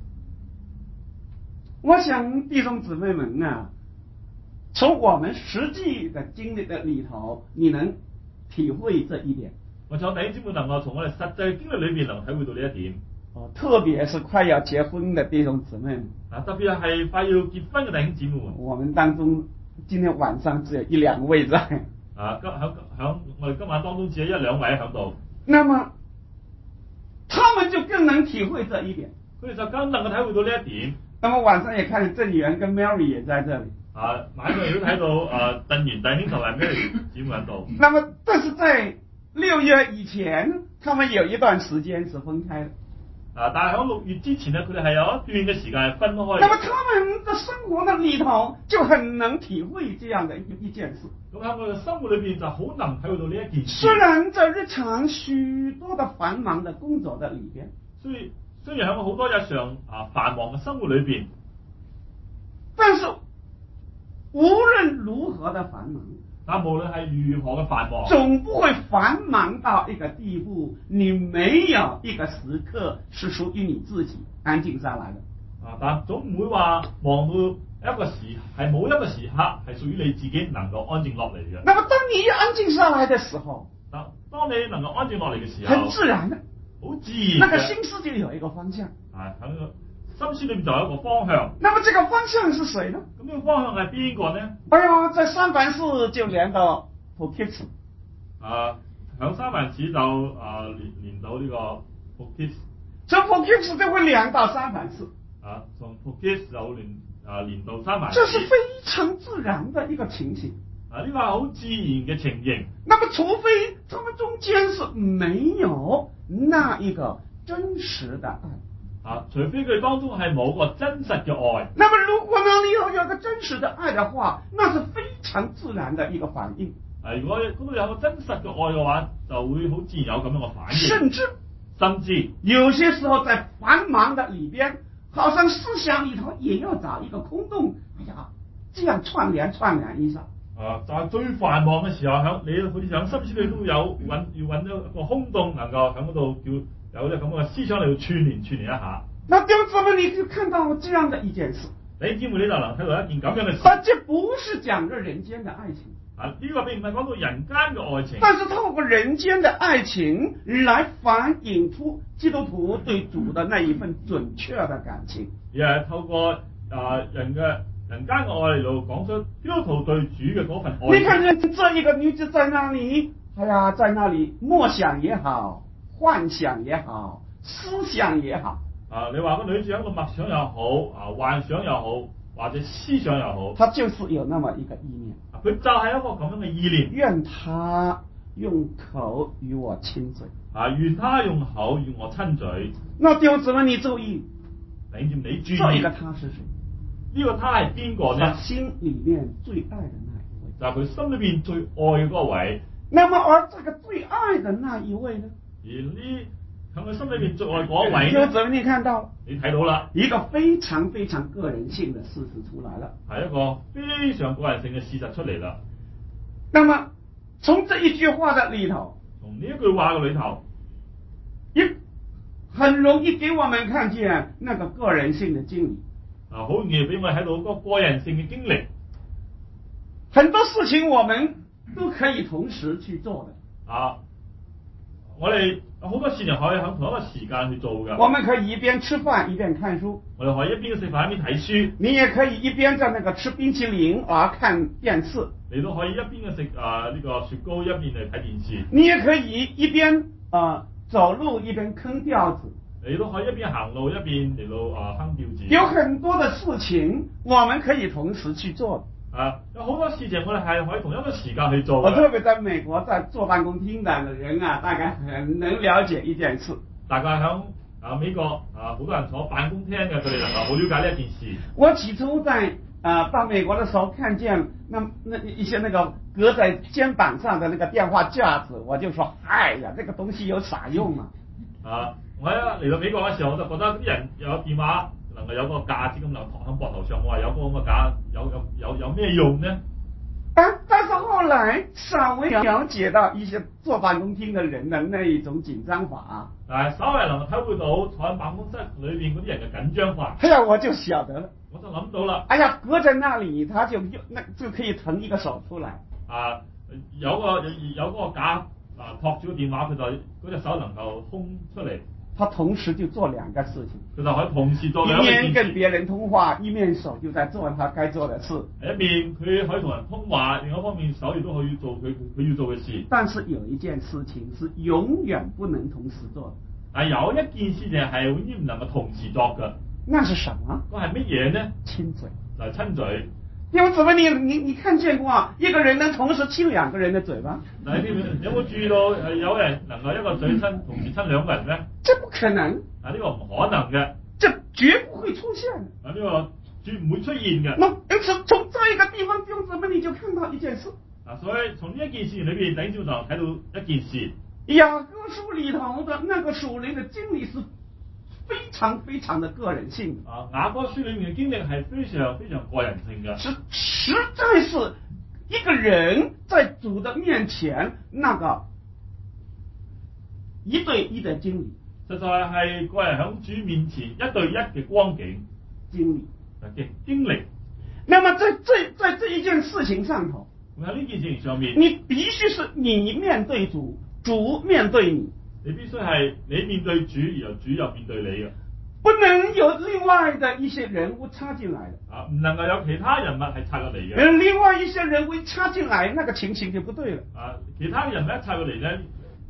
我想弟兄姊妹們啊，從我們實際的經歷的裏頭，你能體會這一點。 我想弟兄姊妹能夠從我哋實際經歷裏邊能體會到呢一點。 哦，特別是快要結婚的弟兄姊妹們啊，特別係快要結婚嘅弟兄姊妹們。 我們當中今天晚上只有一兩位在。 啊，今響響我哋今晚當中只有一兩位喺度。 那麼，他們就更能體會這一點。 佢哋就更能夠體會到呢一點。 那麼晚上也看見鄭源跟 Mary 也在這裡。 啊，晚上亦都睇到誒鄧源弟兄同埋 Mary 姊妹喺度。 那麼，但是在六月以前，他們有一段時間是分開的。 啊，但係喺六月之前呢，佢哋係有一段嘅時間係分開。 那麼，他們的生活的裡頭就很能體會這樣的一一件事。 咁喺我哋生活裏邊就好能體會到呢一件事。 雖然在日常許多的繁忙的工作的裡邊， 所以雖然喺我好多日常啊繁忙嘅生活裏邊， 但是無論如何的繁忙， 但無論係如何嘅繁忙， 總不會繁忙到一個地步，你沒有一個時刻是屬於你自己安靜下來的。 啊，但總唔會話忙到一個時係冇一個時刻係屬於你自己能夠安靜落嚟嘅。 那麼當你一安靜下來的時候， 當當你能夠安靜落嚟嘅時候， 很自然的， 好自然， 那個心思就有一個方向。 啊，喺個心思裏面就有一個方向。 那麼這個方向是誰呢？ 咁呢個方向係邊個呢？ 哎呀，在三藩市就連到普吉斯。 啊， 響三藩市就啊連連到呢個 Poughkeepsie， 從 Poughkeepsie 就會連到三藩市。 啊，從 Poughkeepsie 就連啊連到三藩市。 這是非常自然的一個情形。 啊，呢個係好自然嘅情形。 那麼除非他們中間是沒有那一個真實的愛。 啊，除非佢當中係冇個真實嘅愛。 那麼如果那裏有有個真實的愛的話，那是非常自然的一個反應。 啊，如果嗰度有個真實嘅愛嘅話，就會好自然有咁樣嘅反應。 甚至甚至有些時候在繁忙的裏邊，好像思想裏頭也要找一個空洞，哎呀，這樣串聯串聯一下。 啊，就係最繁忙嘅時候，響你好似響心思裏都有揾要揾咗一個空洞，能夠響嗰度叫有啲咁嘅思想嚟到串聯串聯一下。 那弟兄姊妹，你就看到這樣的一件事。 弟兄姊妹，你就能睇到一件咁樣嘅事。 但這不是講着人間的愛情。 啊，呢個並唔係講到人間嘅愛情。 但是透過人間的愛情來反映出基督徒對主的那一份準確的感情。 而係透過啊人嘅人間嘅愛嚟到講出基督徒對主嘅嗰份愛情。 你看見這一個女子在那裡，哎呀，在那裡默想也好，幻想也好，思想也好。 啊，你話個女子喺度默想又好，啊幻想又好，或者思想又好， 她就是有那麼一個意念。 佢就係一個咁樣嘅意念。 願他用口與我親嘴。 啊，願他用口與我親嘴。 那弟兄姊妹，你注意， 領住你注意。 這一個他是誰？ 呢個他係邊個呢？ 心裡面最愛的那一位。 就係佢心裏邊最愛嘅嗰位。 那麼而這個最愛的那一位呢？ 而呢喺佢心裏邊最愛嗰一位呢？ 弟兄姊妹，你看到？ 你睇到啦， 一個非常非常個人性的事實出來了。係一個非常個人性嘅事實出嚟啦。 那麼從這一句話的裏頭， 從呢一句話嘅裏頭， 一很容易給我們看見那個個人性的經歷。 啊，好容易俾我哋睇到個個人性嘅經歷。 很多事情我們都可以同時去做的。 啊，我哋好多事情可以喺同一個時間去做嘅。 我們可以一邊吃飯一邊看書。 我哋可以一邊食飯一邊睇書。 你也可以一邊在那個吃冰淇淋而看電視。 你都可以一邊嘅食啊呢個雪糕一邊嚟睇電視。 你也可以一邊啊、呃、走路一邊哼調子。 你都可以一邊行路一邊嚟到啊哼調子。 有很多的事情我們可以同時去做。 啊，有好多事情我哋係可以同一個時間去做。 我特別在美國在坐辦公廳的人啊，大概很能了解一件事。 大概響啊美國啊好多人坐辦公廳嘅，佢哋能夠好了解呢一件事。 我起初在啊到美國的時候，看見那那一些那個隔在肩膀上的那個電話架子，我就說：哎呀，這個東西有啥用啊？啊， 我一嚟到美國嘅時候，我就覺得啲人有電話能夠有個架子咁能托喺膊頭上，我話有個咁嘅架有有有有咩用呢？ 啊！但是後來稍微了解到一些坐辦公廳的人的那一種緊張法， 但係稍微能夠體會到坐喺辦公室裏邊嗰啲人嘅緊張法。 哎呀，我就曉得了， 我就諗到啦。 哎呀，隔在那裡，他就那就可以騰一個手出來。 啊，有個有有嗰個架啊托住個電話，佢就嗰隻手能夠空出嚟。 他同時就做兩個事情， 佢就可以同時做兩個事情， 一面跟別人通話，一面手就在做他該做的事。 一面佢可以同人通話，另一方面手亦都可以做佢佢要做嘅事。 但是有一件事情是永遠不能同時做的。 但有一件事情係永遠唔能夠同時作嘅。 那是什麼？ 嗰係乜嘢呢？ 親嘴。 就係親嘴。 因為怎麼你你你看見過啊？一個人能同時親兩個人的嘴嗎？ 嗱，你有冇注意到係有人能夠一個嘴親同時親兩個人呢？ 這不可能。 啊，呢個唔可能嘅。 這絕不會出現。 啊，呢個絕唔會出現嘅。 那因此從這一個地方，弟兄姊妹你就看到一件事。 啊，所以從呢一件事裏邊，弟兄就睇到一件事。 雅各書裏頭的那個屬靈的經歷是非常非常的個人性的。 啊，雅各書裏面嘅經歷係非常非常個人性嘅。 實實在是一個人在主的面前那個一對一的經歷。 實在係個人喺主面前一對一嘅光景經歷嘅經歷。 那麼在這在這一件事情上頭， 喺呢件事情上面， 你必須是你面對主，主面對你。 你必須係你面對主，然後主又面對你嘅。 不能有另外的一些人物插進來的。 啊，唔能夠有其他人物係插入嚟嘅。 另外一些人物插進來，那個情形就不對了。 啊，其他人物一插入嚟咧，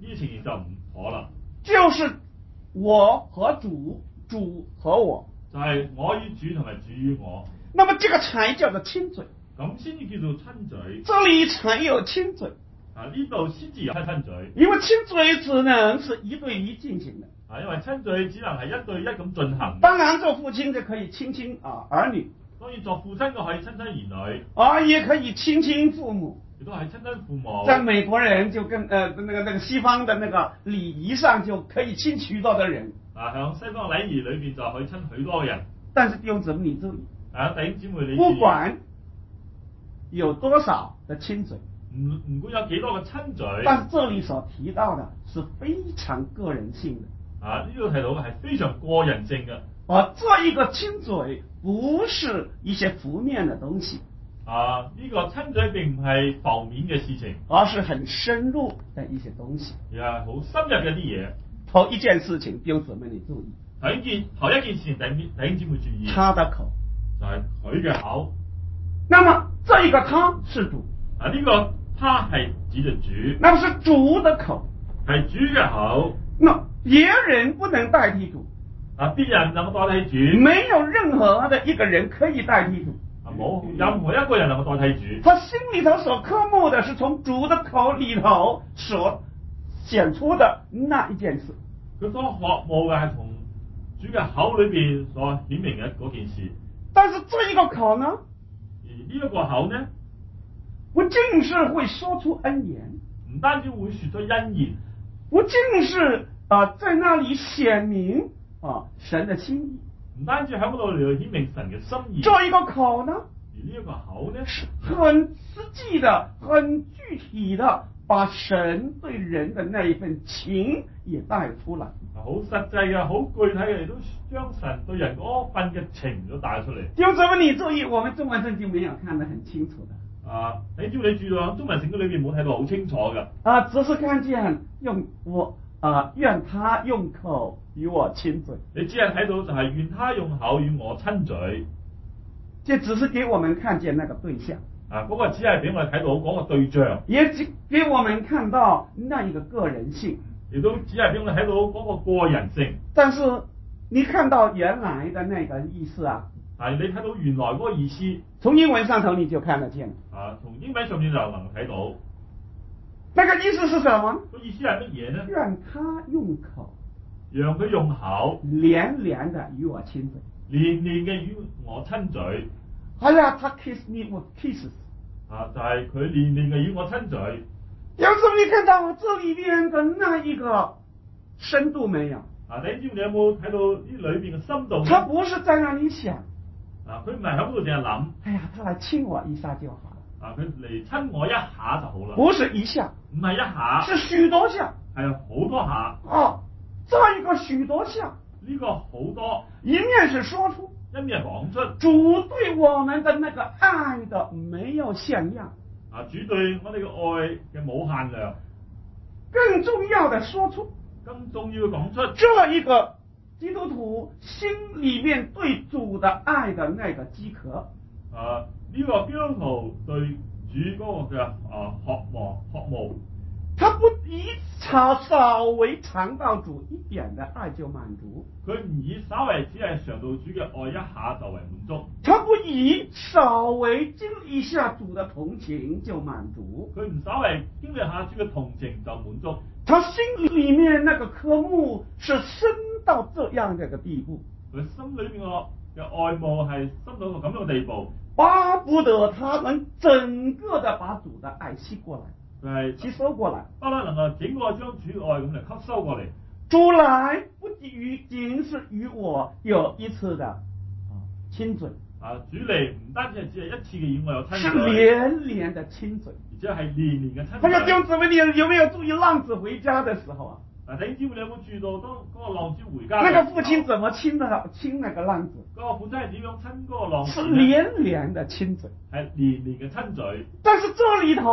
呢啲情形就唔妥啦。 就是我和主，主和我， 就係我與主同埋主與我， 那麼這個才叫做親嘴， 咁先至叫做親嘴。 這裡才有親嘴。 啊，呢度先至有親嘴， 因為親嘴只能是一對一進行的。 啊，因為親嘴只能係一對一咁進行。 當然做父親嘅可以親親啊兒女， 當然作父親嘅可以親親兒女， 啊也可以親親父母。 亦都係親親父母。 在美國人就跟呃那個那個西方的那個禮儀上就可以親許多的人。 啊，響西方禮儀裏邊就可以親許多嘅人。 但是弟兄姊妹你注意， 啊，弟兄姊妹你不管有多少的親嘴， 唔唔管有幾多個親嘴， 但是這裡所提到的是非常個人性的。 啊，呢度提到嘅係非常個人性嘅。 而這一個親嘴不是一些浮面的東西。 啊，呢、這個親嘴並唔係浮面嘅事情， 而是很深入的一些東西。 而係好深入嘅啲嘢。 頭一件事情，弟兄姊妹你注意。 頭一件頭一件事情，弟兄弟兄姊妹注意。 他的口， 就係佢嘅口。 那麼這一個他是主。 啊，呢、這個他係指着主。 那麼是主的口， 係主嘅口。 那別人不能代替主。 啊，別人能夠代替主？ 沒有任何的一個人可以代替主。 啊，冇任何一個人能夠代替主。 他心裏頭所渴慕的是從主的口裏頭所顯出的那一件事。 佢所渴慕嘅係從主嘅口裏邊所顯明嘅嗰件事。 但是這一個口呢？ 而呢一個口呢， 不淨是會說出恩言， 唔單止會說出恩言， 不淨是啊、呃、在那裏顯明啊神的心意。 唔單止喺嗰度嚟顯明神嘅心意。 這一個口呢？ 而呢一個口呢， 很實際的、很具體的，把神對人的那一份情也帶出來。 好實際嘅、好具體嘅，亦都將神對人嗰份嘅情都帶出嚟。 弟兄姊妹，你注意，我們中文聖經沒有看得很清楚的。 啊，你只要你注意中文聖經裏邊冇睇到好清楚嘅。 啊，只是看見用我啊，願他用口與我親嘴。 你只係睇到就係願他用口與我親嘴。 這只是給我們看見那個對象。 啊，嗰、那個只係俾我哋睇到嗰個對象。 也只給我們看到那一個個人性。 亦都只係俾我哋睇到嗰個個人性。 但是你看到原來的那個意思啊？ 啊，你睇到原來嗰個意思。 從英文上頭你就看得見。 啊，從英文上面就能睇到。 那個意思是什麼？ 個意思係乜嘢呢？ 讓他用口， 讓佢用口， 連連的與我親嘴， 連連嘅與我親嘴。 哎呀，他 kiss me with kisses。 啊，就係佢連連嘅與我親嘴。 有時候你看到這裏邊的那一個深度沒有？ 啊，你知唔知你有冇睇到呢裏邊嘅深度？ 他不是在那裏想， 啊，佢唔係喺度淨係諗。 哎呀，他來親我一下就好了。 啊，佢嚟親我一下就好啦。 不是一下， 唔係一下， 是許多下。 係好多下。 哦，這一個許多下， 呢個好多。 一面是說出， 一面講出主對我們的那個愛的沒有限量。 啊，主對我哋嘅愛嘅冇限量。 更重要的說出， 更重要嘅講出， 這一個基督徒心裏面對主的愛的那個飢渴。 啊，呢、這個基督徒對主嗰個嘅啊渴望渴慕， 他不以稍稍微嘗到主一點的愛就滿足， 佢唔以稍微只係嘗到主嘅愛一下就為滿足， 他不以稍微經歷一下主的同情就滿足， 佢唔稍微經歷下主嘅同情就滿足， 他心裏面那個渴慕是深到這樣嘅一個地步， 佢心裏面個嘅愛慕係深到一個咁樣嘅地步， 巴不得他能整個的把主的愛吸過來。 係吸收過來， 不能能夠整個將主愛咁嚟吸收過嚟。 主來不僅僅是與我有一次的親嘴， 啊，主嚟唔單止係只係一次嘅與我有親嘴， 是連連的親嘴， 而且係連連嘅親嘴。 哎呀，弟兄姊妹，你有沒有注意浪子回家的時候啊？ 嗱，弟兄姊妹，你有冇注意到當嗰個浪子回家？ 那個父親怎麼親的親那個浪子？ 嗰個父親係點樣親嗰個浪子？ 是連連的親嘴， 係連連嘅親嘴。 但是這裏頭呢？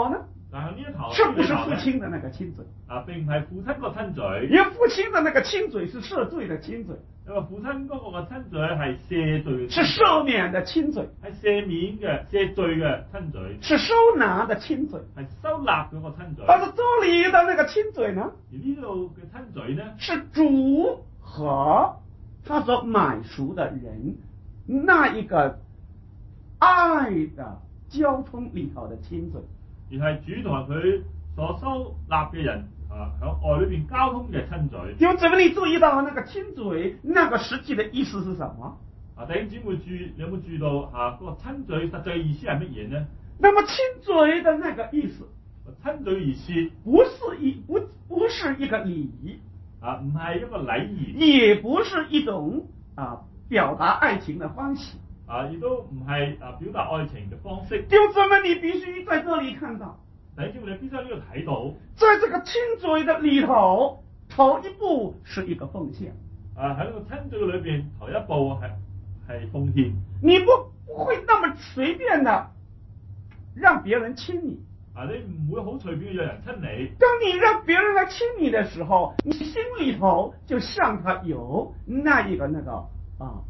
但係呢一頭， 是不是父親的那個親嘴？ 啊，並唔係父親個親嘴。 因為父親的那個親嘴是赦罪的親嘴。 因為父親嗰個嘅親嘴係赦罪嘅。 是赦免的親嘴。 係赦免嘅赦罪嘅親嘴。 是收納的親嘴。 係收納嗰個親嘴。 但是這裡的那個親嘴呢？ 而呢度嘅親嘴呢？是主和他所買贖的人那一個愛的交通裡頭的親嘴。 而係主同埋佢所收納嘅人啊，喺愛裏邊交通嘅親嘴。 弟兄姊妹，你注意到那個親嘴，那個實際的意思是什麼？ 啊，弟兄姊妹注，你有冇注意到啊？嗰個親嘴實際意思係乜嘢呢？ 那麼親嘴的那個意思， 親嘴意思不是一不不是一個禮儀啊，唔係一個禮儀， 也不是一種啊表達愛情的方式。 啊，亦都唔係啊表達愛情嘅方式。 弟兄姊妹，你必須在這裡看到。 弟兄姊妹，你必須喺呢度睇到， 在這個親嘴的裡頭，頭一步是一個奉獻。 啊，喺呢個親嘴裏邊，頭一步係係奉獻。 你不不會那麼隨便的讓別人親你。 啊，你唔會好隨便嘅讓人親你。 當你讓別人來親你的時候，你心裡頭就向他有那一個那個啊。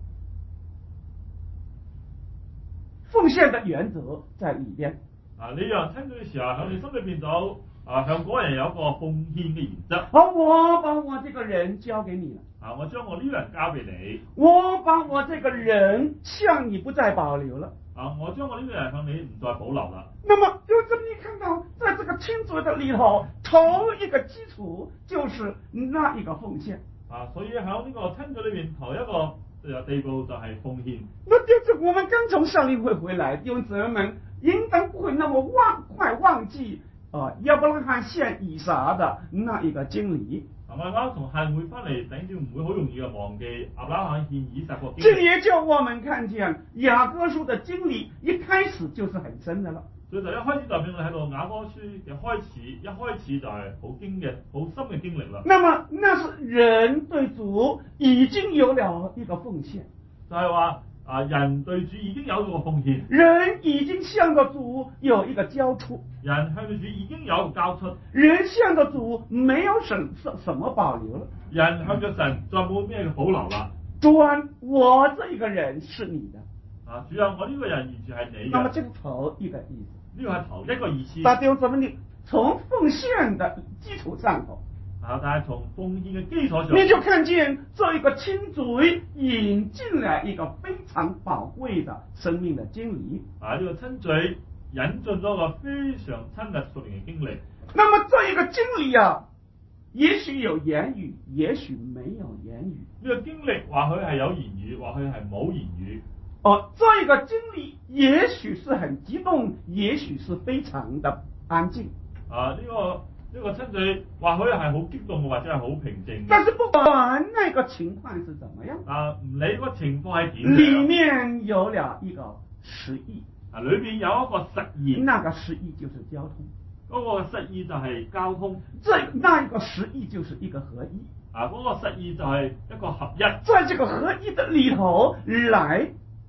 奉獻的原則在裏邊。 啊，你讓親嘴嘅時候，喺你心裏邊就啊向嗰人有一個奉獻嘅原則。 好，我把我這個人交給你了。 啊，我將我呢個人交俾你。 我把我這個人向你不再保留了。 啊，我將我呢個人向你唔再保留啦。 那麼就這麼你看到，在這個親嘴的裏頭，頭一個基礎就是那一個奉獻。 啊，所以喺呢個親嘴裏邊，頭一個。地步就係奉獻。 那就是我們剛從聖靈會回來，弟兄姊妹們應當不會那麼忘快忘記啊亞伯拉罕獻以撒的那一個經歷。 我啱啱從聖會翻嚟，等住唔會好容易嘅忘記亞伯拉罕獻以撒個經歷。 這也叫我們看見雅各書的經歷一開始就是很深的了。 所以就一開始代表我喺度雅歌書嘅開始，一開始就係好經嘅、好深嘅經歷啦。 那麼那是人對主已經有了一個奉獻， 就係話啊，人對主已經有咗個奉獻， 人已經向着主有一個交出， 人向着主已經有交出， 人向着主沒有什什什麼保留了， 人向着神再冇咩嘅保留啦。 主啊，我這一個人是你的。 啊，主啊，我呢個人完全係你嘅。 那麼這個頭一個意思。 呢個係頭一個意思。 但弟兄姊妹，你從奉獻的基礎上頭， 啊，但係從奉獻嘅基礎上， 你就看見這一個親嘴引進了一個非常寶貴的生命的經歷。 啊，呢、這個親嘴引進咗個非常親密屬靈嘅經歷。 那麼這一個經歷啊，也許有言語，也許沒有言語。 呢個經歷或許係有言語，或許係冇言語。 哦，這一個經歷也許是很激動，也許是非常的安靜。 啊，呢、這個呢、這個親嘴或許係好激動，或者係好平靜。 但是不管那個情況是怎麼樣， 啊，唔理個情況係點樣， 裏面有了一個實意。 啊，裏邊有一個實意， 那個實意就是交通。 嗰、那個實意就係交通。 這那一個實意就是一個合一。 啊，嗰、那個實意就係一個合一。 在這個合一的裏頭來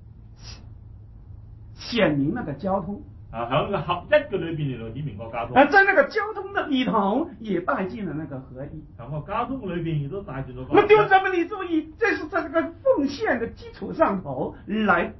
顯明那個交通。 啊，喺呢個合一嘅裏邊嚟到顯明個交通。 而在那個交通的裏頭，也帶進了那個合一。 喺個交通裏邊亦都帶進咗個。 那就咱們你注意，這是在這個奉獻的基礎上頭來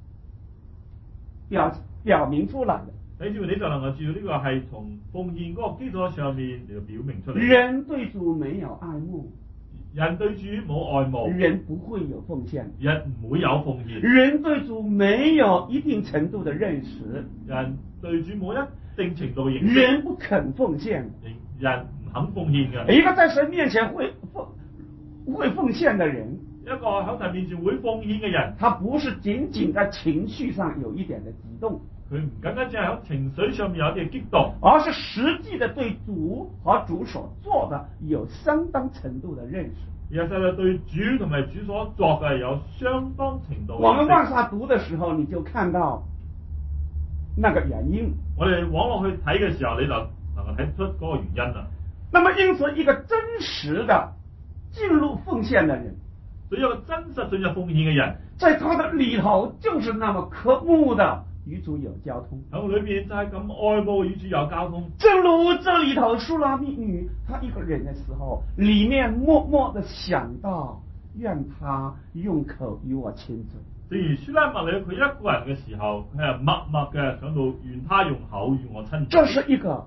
表表明出來的。 你知唔知你就能夠知道呢個係從奉獻嗰個基礎上面嚟到表明出嚟。 人對主沒有愛慕。 人對主冇愛慕， 人不會有奉獻， 人唔會有奉獻。 人對主沒有一定程度的認識， 人對主冇一定程度嘅認識。 人不肯奉獻， 人唔肯奉獻嘅。 一個在神面前會奉會奉獻的人， 一個喺神面前會奉獻嘅人， 他不是僅僅在情緒上有一點的激動， 佢唔僅僅只係喺情緒上面有啲激動， 而是實際的對主和主所做的有相當程度的認識。 而係實際對主同埋主所作嘅有相當程度的認識。 我們往下讀的時候，你就看到那個原因。 我哋往落去睇嘅時候，你就能夠睇出嗰個原因啦。 那麼因此，一個真實的進入奉獻的人， 所以一個真實進入奉獻嘅人， 在他的裏頭就是那麼渴慕的與主有交通。 喺裏邊就係咁愛慕與主有交通。 正如這裏頭書拉密女，她一個人的時候，裏面默默地想到，願他用口與我親嘴。 正如書拉密女佢一個人嘅時候，佢係默默嘅想到，願他用口與我親嘴。 這是一個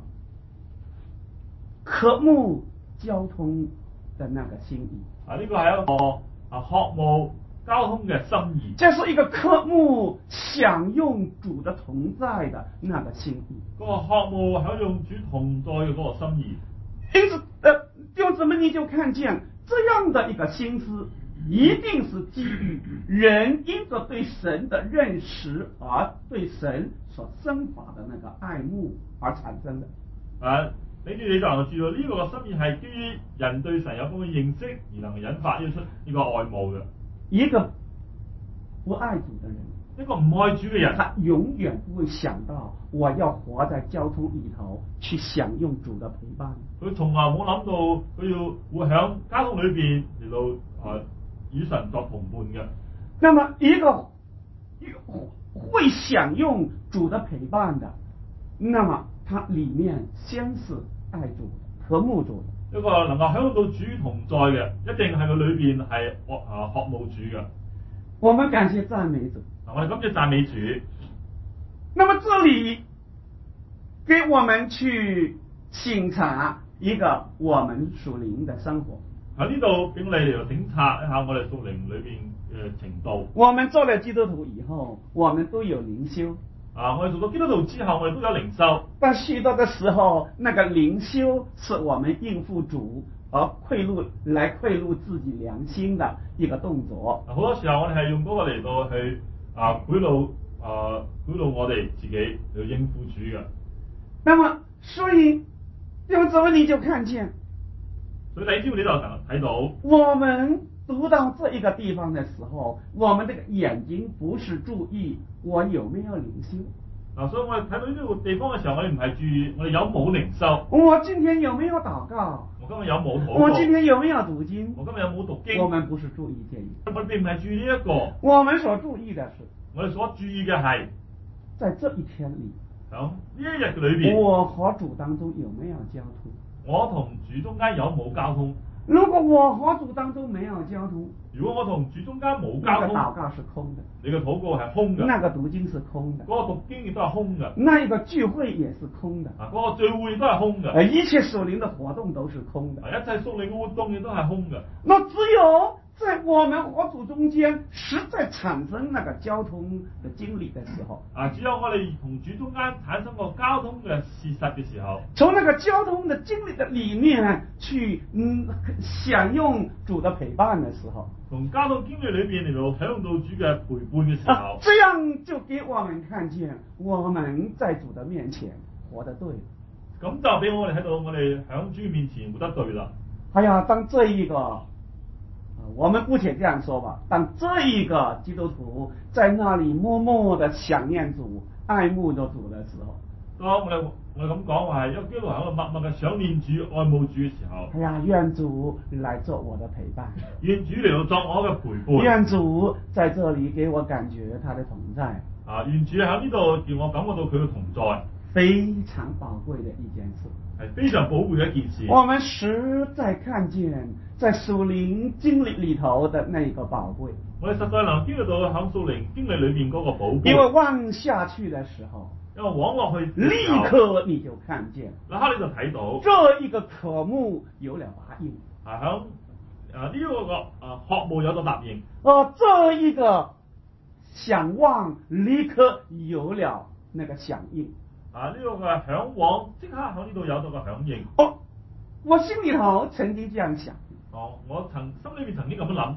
渴慕交通的那個心意。 啊，呢個係一個啊渴慕交通嘅心意。 這是一個渴慕享用主的同在的那個心意。 嗰個渴慕享用主同在嘅嗰個心意。 因此，呃，弟兄姊妹，你就看見這樣的一個心思，一定是基於人因着對神的認識而對神所生發的那個愛慕而產生的。 啊，跟住你就能夠知道呢個心意係基於人對神有咁嘅認識而能夠引發呢出呢個愛慕嘅。 一個不愛主的人， 一個唔愛主嘅人， 他永遠不會想到我要活在交通裏頭去享用主的陪伴。 佢從來冇諗到佢要會響交通裏邊嚟到啊與神作同伴嘅。 那麼一個會享用主的陪伴的，那麼他裏面先是愛主的、渴慕主的。 一個能夠享用到主同在嘅，一定係佢裏邊係啊渴慕主嘅。 我們感謝讚美主。 我哋感謝讚美主。 那麼這裏給我們去省察一個我們屬靈的生活。 喺呢度俾我哋嚟到省察一下我哋屬靈裏邊嘅程度。 我們做了基督徒以後，我們都有靈修。 啊，我哋做到基督徒之後，我哋都有靈修。 但許多的時候，那個靈修是我們應付主而賄賂來賄賂自己良心的一個動作。 好多時候我哋係用嗰個嚟到去啊賄賂啊賄賂我哋自己嚟應付主嘅。 那麼所以，弟兄姊妹你就看見， 所以第一朝你就睇到， 我們讀到這一個地方的時候，我們這個眼睛不是注意我有沒有靈修。 嗱，所以我哋睇到呢個地方嘅時候，我哋唔係注意我哋有冇靈修。 我今天有沒有禱告？ 我今日有冇禱告？ 我今天有沒有讀經？ 我今日有冇讀經？ 我們不是注意這一個， 我哋並唔係注意呢一個。 我們所注意的是， 我哋所注意嘅係， 在這一天裏， 響呢一日嘅裏邊， 我和主當中有沒有交通？ 我同主中間有冇交通？ 如果我和主當中沒有交通， 如果我同主中間冇交通， 那個禱告是空的， 你嘅禱告係空嘅， 那個讀經是空的， 嗰個讀經亦都係空嘅， 那一個聚會也是空的， 啊，嗰個聚會亦都係空嘅， 呃，一切屬靈的活動都是空的， 啊，一切屬靈嘅活動亦都係空嘅。 那只有在我們和主中間實在產生那個交通的經歷的時候， 啊，只有我哋同主中間產生過交通嘅事實嘅時候， 從那個交通的經歷的裡面去嗯享用主的陪伴的時候， 從交通經歷裏邊嚟到享用到主嘅陪伴嘅時候， 啊，這樣就給我們看見我們在主的面前活得對。 咁就俾我哋睇到我哋響主面前活得對啦。 哎呀，當這一個。我們姑且這樣說吧，當這一個基督徒在那裡默默地想念主、愛慕着主的時候， 當我哋我哋咁講話係一個基督徒喺度默默嘅想念主、愛慕主嘅時候， 哎呀，願主來做我的陪伴， 願主嚟到作我嘅陪伴， 願主在這裡給我感覺他的同在， 啊，願主喺呢度叫我感覺到佢嘅同在， 非常寶貴的一件事， 係非常寶貴嘅一件事。 我們實在看見在屬靈經歷裡頭的那個寶貴， 我哋實在能經歷到喺屬靈經歷裏邊嗰個寶貴。 因為望下去的時候， 因為往落去立刻你就看見， 立刻你就睇到， 這一個渴慕有了答應。 啊，響啊呢個個啊渴慕有咗答應。 哦，這一個想望立刻有了那個響應。 啊呢、這個嘅向往即刻喺呢度有咗個響應。 哦，我心裡頭曾經這樣想。 哦，我曾心裏面曾經咁樣諗。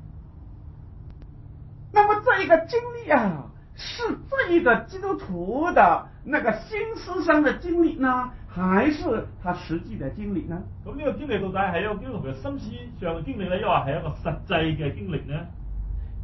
那麼這一個經歷啊，是這一個基督徒的那個心思上的經歷呢，還是他實際的經歷呢？ 咁呢個經歷到底係一個基督徒嘅心思上嘅經歷咧，抑或係一個實際嘅經歷呢？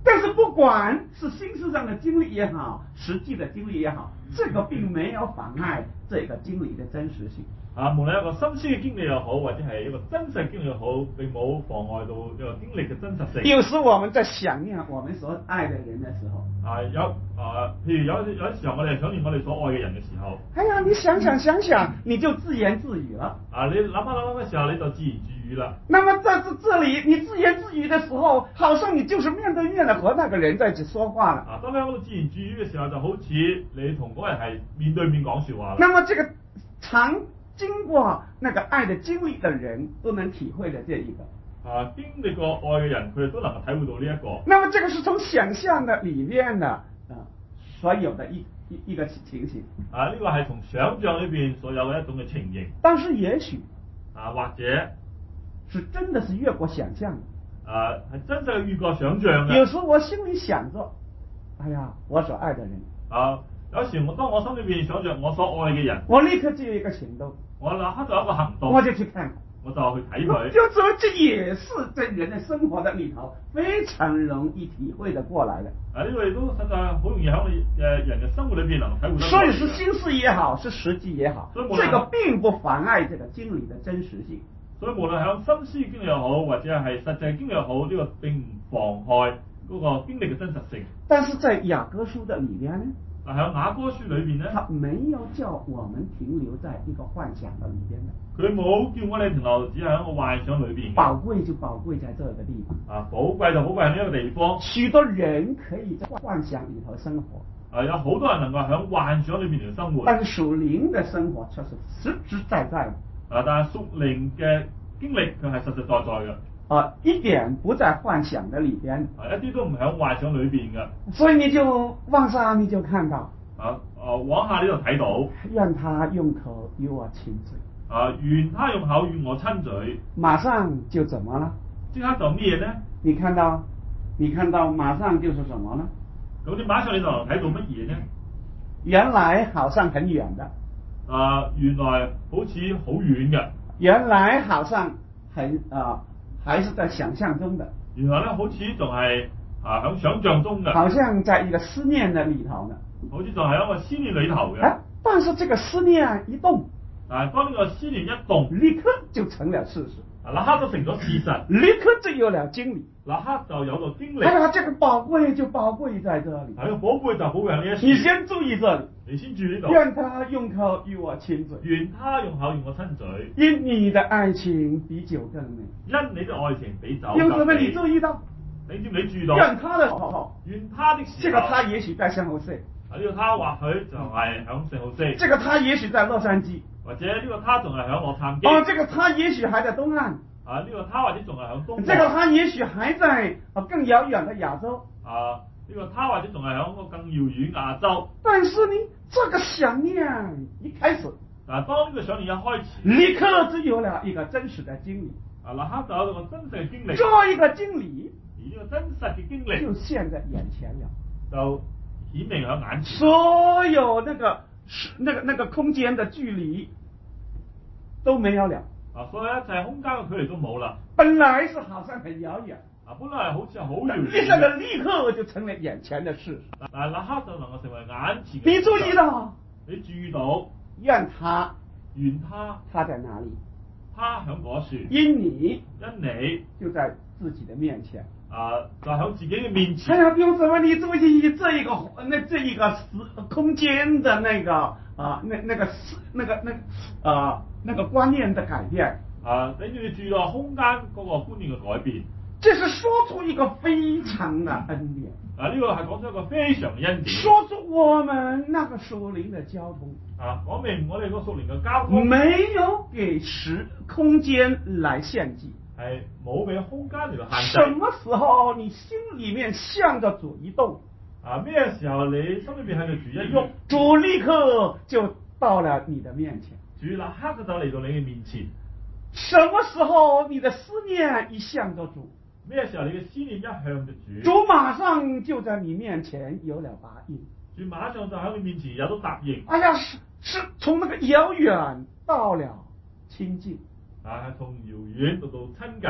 但是不管是心思上的经历也好，實際的經歷也好，這個並沒有妨礙這個經歷的真實性。 啊，無論一個心思嘅經歷又好，或者係一個真實經歷又好，並冇妨礙到呢個經歷嘅真實性。 有時我們在想念我們所愛的人的時候， 啊有啊，譬如有有啲時候我哋想念我哋所愛嘅人嘅時候， 哎呀，你想想想想，你就自言自語了。 啊，你諗下諗下嘅時候，你就自言自語啦。 那麼在這這裡，你自言自語的時候，好像你就是面對面的和那個人在這說話了。 啊，當你喺度自言自語嘅時候，就好似你同嗰個人係面對面講說話啦。 那麼這個常經過那個愛的經歷的人都能體會的這一個啊，經歷過愛嘅人，佢哋都能夠體會到呢、這、一個。 那麼這個是從想象的裡面的啊所有的一一一個情形。 啊，呢、這個係從想象裏邊所有嘅一種嘅情形。 但是也許啊，或者是真的是越過想象的。 啊，係真正越過想象嘅。 有時我心裡想着，哎呀，我所愛的人。 啊，有時我當我心裏邊想着我所愛嘅人， 我立刻就有一個行動， 我立刻就有一個行動， 我就去看。 我就去睇佢。 就這這也是在人的生活的裡頭非常容易體會得過來的。 啊，呢個亦都實在好容易喺你嘅人嘅生活裏邊能夠體會得。 所以是心思也好，是實際也好，這個並不妨礙這個經歷的真實性。 所以無論係心思經歷又好，或者係實際經歷又好，呢、這個並唔妨礙嗰個經歷嘅真實性。 但是在雅歌書的裡面呢？ 但喺雅歌書裏邊呢，他沒有叫我們停留在一個幻想的裡邊的。 佢冇叫我哋停留，只係喺一個幻想裏邊。 寶貴就寶貴在這個地方。 啊，寶貴就寶貴喺呢一個地方。 許多人可以在幻想裡頭生活。 啊，有好多人能夠喺幻想裏面嚟生活。 但是屬靈的生活卻是實實在在的。 啊，但係屬靈嘅經歷佢係實實在在嘅。 啊，一點不在幻想的裡邊， 啊，一啲都唔喺幻想裏邊嘅。 所以你就往下你就看到， 啊，啊往下呢度睇到， 願他用口與我親嘴。 啊，願他用口與我親嘴。 馬上就怎麼了？ 即刻就咩呢？ 你看到，你看到馬上就是什麼呢？ 咁你馬上你就能睇到乜嘢呢？ 原來好像很遠的。 啊，原來好似好遠嘅。 原來好像很啊。還是在想象中的， 原來咧好似仲係啊喺想象中嘅， 好像在一個思念的裏頭呢， 好似仲係一個思念裏頭嘅。 啊，但是這個思念一動， 啊，當呢個思念一動， 立刻就成了事實， 啊，立刻就成咗事實， 立刻就有了經歷， 立刻就有咗經歷。 哎呀，這個寶貴就寶貴在這裡， 係個寶貴就寶貴喺呢一處。 你先注意這裡， 你先注意呢度。 願他用口與我親嘴， 願他用口與我親嘴， 因你的愛情比酒更美， 因你的愛情比酒更美。 有什麼你注意到？ 你知唔知注意到？ 願他的時候， 願他的時候， 這個他也許在聖荷西， 啊，呢個他或許就係響聖荷西， 這個他也許在洛杉磯， 或者呢個他仲係響洛杉磯。 哦，這個他也許還在東岸。 啊！呢、這個他或者仲係響東岸， 這個他也許還在啊更遙遠的亞洲。 啊！呢、這個他或者仲係響個更遙遠亞洲。 但是呢，這個想念一開始， 啊，當呢個想念一開始， 立刻就有了一個真實的經歷。 啊，立刻就有一個真實嘅經歷。 這一個經歷， 而呢個真實嘅經歷就現在眼前了， 就顯明喺眼前。 所有那個那個那個空間的距離都沒有了。 啊，所以一切空間嘅距離都冇啦。 本來是好像很遙遠， 啊，本來好似係好遙遠， 一下子立刻就成了眼前的事。 但係立刻就能夠成為眼前嘅事。 你注意到？ 你注意到？ 願他， 願他， 他在哪裡？ 他響嗰處。 因你， 因你就在自己的面前。 啊，就喺自己嘅面前。 哎呀，弟兄姊妹，你注意這一個那這一個時空間的那個啊，那那個那個那個啊。那個觀念的改變啊，等住你注意到空間嗰個觀念嘅改變， 這是說出一個非常的恩典啊！呢、這個係講出一個非常嘅恩典， 說出我們那個屬靈的交通啊，講明我哋個屬靈嘅交通沒有給時空間來限制， 係冇俾空間嚟到限制。 什麼時候你心裏面向着主一動啊？咩時候你心裏面向着主一喐， 主立刻就到了你的面前。 主立刻就嚟到你嘅面前。 什麼時候你的思念一向着主？ 咩時候你嘅思念一向着主？ 主馬上就在你面前有了答應。 主馬上就喺你面前有咗答應。 哎呀，是是從那個遙遠到了親近。 啊，從遙遠到到親近。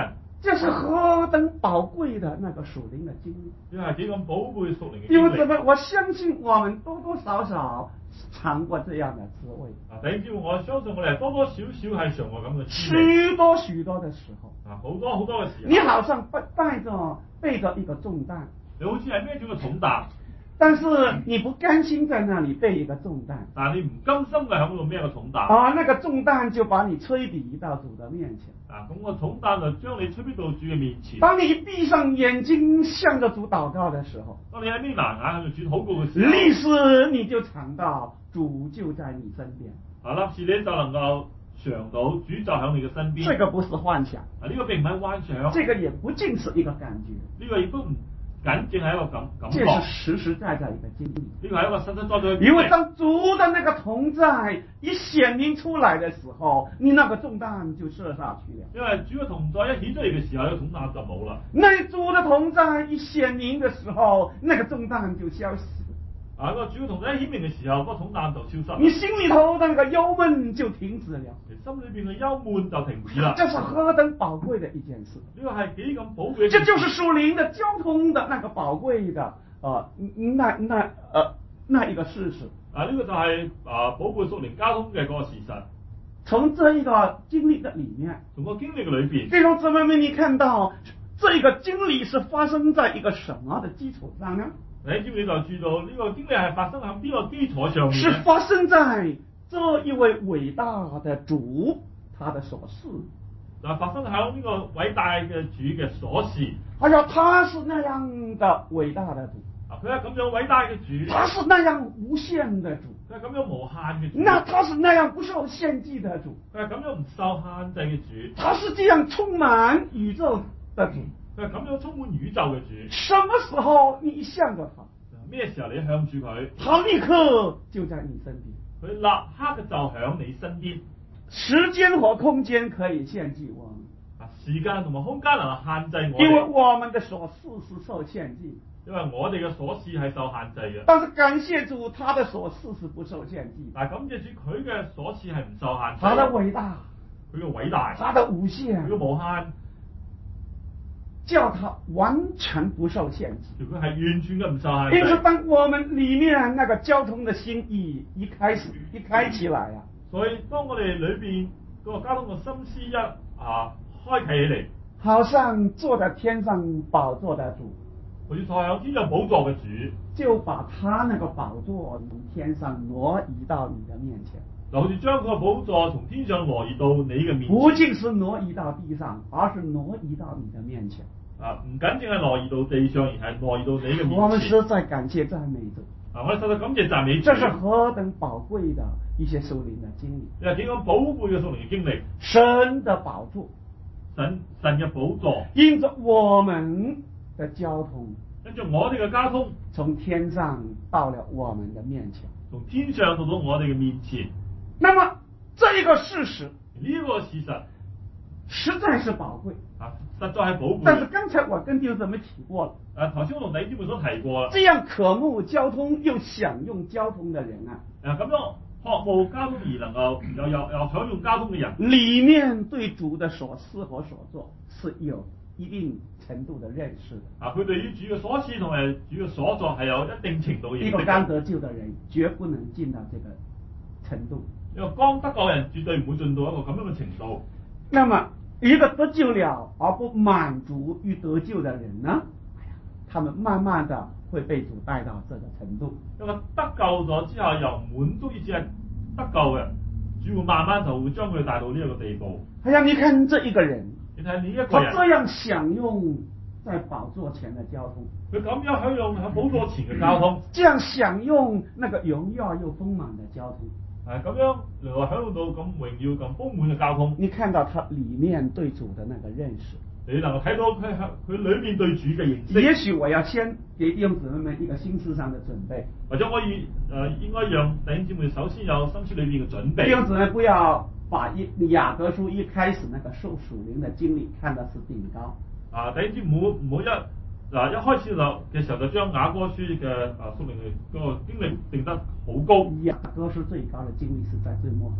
這是何等寶貴的那個屬靈的經歷。 呢係幾咁寶貝屬靈嘅經弟兄姊妹， 歷。 我相信我們多多少少嘗過這樣的滋味。 啊，弟兄姊妹，我相信我哋多多少少係嘗過咁嘅滋味。 許多許多的時候， 啊，好多好多嘅時候， 你好像背帶着背着一個重擔， 你好似係孭住個重擔， 但是你不甘心在那裡背一個重擔， 但係你唔甘心嘅喺嗰度孭個重擔。 啊，那個重擔就把你催逼到主的面前。 啊，咁個重擔就將你催逼到主嘅面前。 當你閉上眼睛向着主禱告的時候， 當你喺眯埋眼向住主禱告嘅時候， 立時你就嘗到主就在你身邊。 啊，立時你就能夠嘗到主就喺你嘅身邊。 這個不是幻想， 啊，呢個並唔係幻想， 這個也不盡是一個感覺， 呢個亦都唔僅僅係一個感感覺， 這是實實在在一個經歷。 呢個係一個實實在在嘅經歷。 因為當主的那個同在一顯明出來的時候，你那個重擔就卸下去了。 因為主嘅同在一顯出嚟嘅時候，呢個重擔就冇啦。 那主的同在一顯明的時候，那個重擔就消失。 啊，個主嘅同在一顯明嘅時候，個重擔就消失。 你心裏頭的那個憂悶就停止了， 你心裏邊嘅憂悶就停止啦。 這是何等寶貴的一件事！ 呢個係幾咁寶貴嘅。 這就是屬靈的交通的那個寶貴的，呃，那那呃那一個事實。 啊，呢個就係啊寶貝屬靈交通嘅嗰個事實。 從這一個經歷的裡面， 從個經歷嘅裏邊， 弟兄姊妹們，你看到這個經歷是發生在一個什麼的基礎上呢？ 你知唔知就知道呢個經歷係發生喺邊個基礎上面？ 是發生在這一位偉大的主他的所事。 嗱，發生喺呢個偉大嘅主嘅所事。 哎呀，他是那樣的偉大的主。 啊，佢係咁樣偉大嘅主。 他是那樣無限的主。 佢係咁樣無限嘅主。 那他是那樣不受限制的主。 佢係咁樣唔受限制嘅主。 他是這樣充滿宇宙的主。 佢係咁樣充滿宇宙嘅主。 什麼時候你向着他？ 咩時候你向住佢？ 他立刻就在你身邊。 佢立刻就響你身邊。 時間和空間可以限制我們。 啊，時間同埋空間能夠限制我哋。 因為我們的所事是受限制。 因為我哋嘅所事係受限制嘅。 但是感謝主，他的所事是不受限制。 但係感謝主，佢嘅所事係唔受限制。 他的偉大， 佢嘅偉大， 他的無限， 佢嘅無限。 叫他完全不受限制， 佢係完全嘅唔受限制。 因此，當我們裏面那個交通的心意一開始一開起來啊， 所以當我哋裏邊嗰個交通嘅心思一啊開啟起嚟， 好像坐在天上寶座的主， 好似坐喺天上寶座嘅主， 就把他那個寶座從天上挪移到你的面前， 就好似將佢個寶座從天上挪移到你嘅面前。 不僅是挪移到地上，而是挪移到你的面前。 啊，唔僅淨係挪移到地上，而係挪移到你嘅面前。 我們實在感謝讚美主。 啊，我哋實在感謝讚美主。 這是何等寶貴的一些屬靈的經歷。 你係幾咁寶貴嘅屬靈嘅經歷。 神的寶座， 神神嘅寶座， 因着我們的交通， 跟住我哋嘅交通， 從天上到了我們的面前， 從天上到到我哋嘅面前。 那麼這個事實， 呢個事實實在是寶貴啊，實在係寶貴。 但是剛才我跟弟兄姊妹提過了， 啊，頭先我同弟兄姊妹所提過啦。 這樣渴慕交通又享用交通的人啊， 啊，咁樣渴慕交通而能夠又又又享用交通嘅人， 裏面對主的所思和所做是有一定程度的認識的。 啊，佢對於主嘅所思同埋主嘅所作係有一定程度嘅認識。 一個剛得救的人絕不能進到這個程度。 一個剛得救嘅人絕對唔會進到一個咁樣嘅程度。 那麼一個得救了而不滿足於得救的人呢？他們慢慢的會被主帶到這個程度。 一個得救咗之後又滿足於只係得救嘅，主會慢慢就會將佢帶到呢一個地步。 哎呀，你看這一個人， 你睇呢一個人， 他這樣享用在寶座前的交通， 佢咁樣享用喺寶座前嘅交通， 這樣享用那個榮耀又豐滿的交通。 係咁樣嚟話享用到咁榮耀咁豐滿嘅交通。 你看到他裏面對主的那個認識， 你能夠睇到佢向佢裏面對主嘅認識。 也許我要先給弟兄姊妹們一個心思上的準備， 或者可以誒、呃、應該讓弟兄姊妹首先有心思裏邊嘅準備。 弟兄姊妹不要把一雅各書一開始那個受屬靈的經歷看得是頂高。 啊，弟兄姊妹唔好唔好一嗱、啊、一開始就嘅時候就將雅歌書嘅誒屬靈嘅嗰個經歷定得好高。 雅歌書最高嘅經歷是在最末後。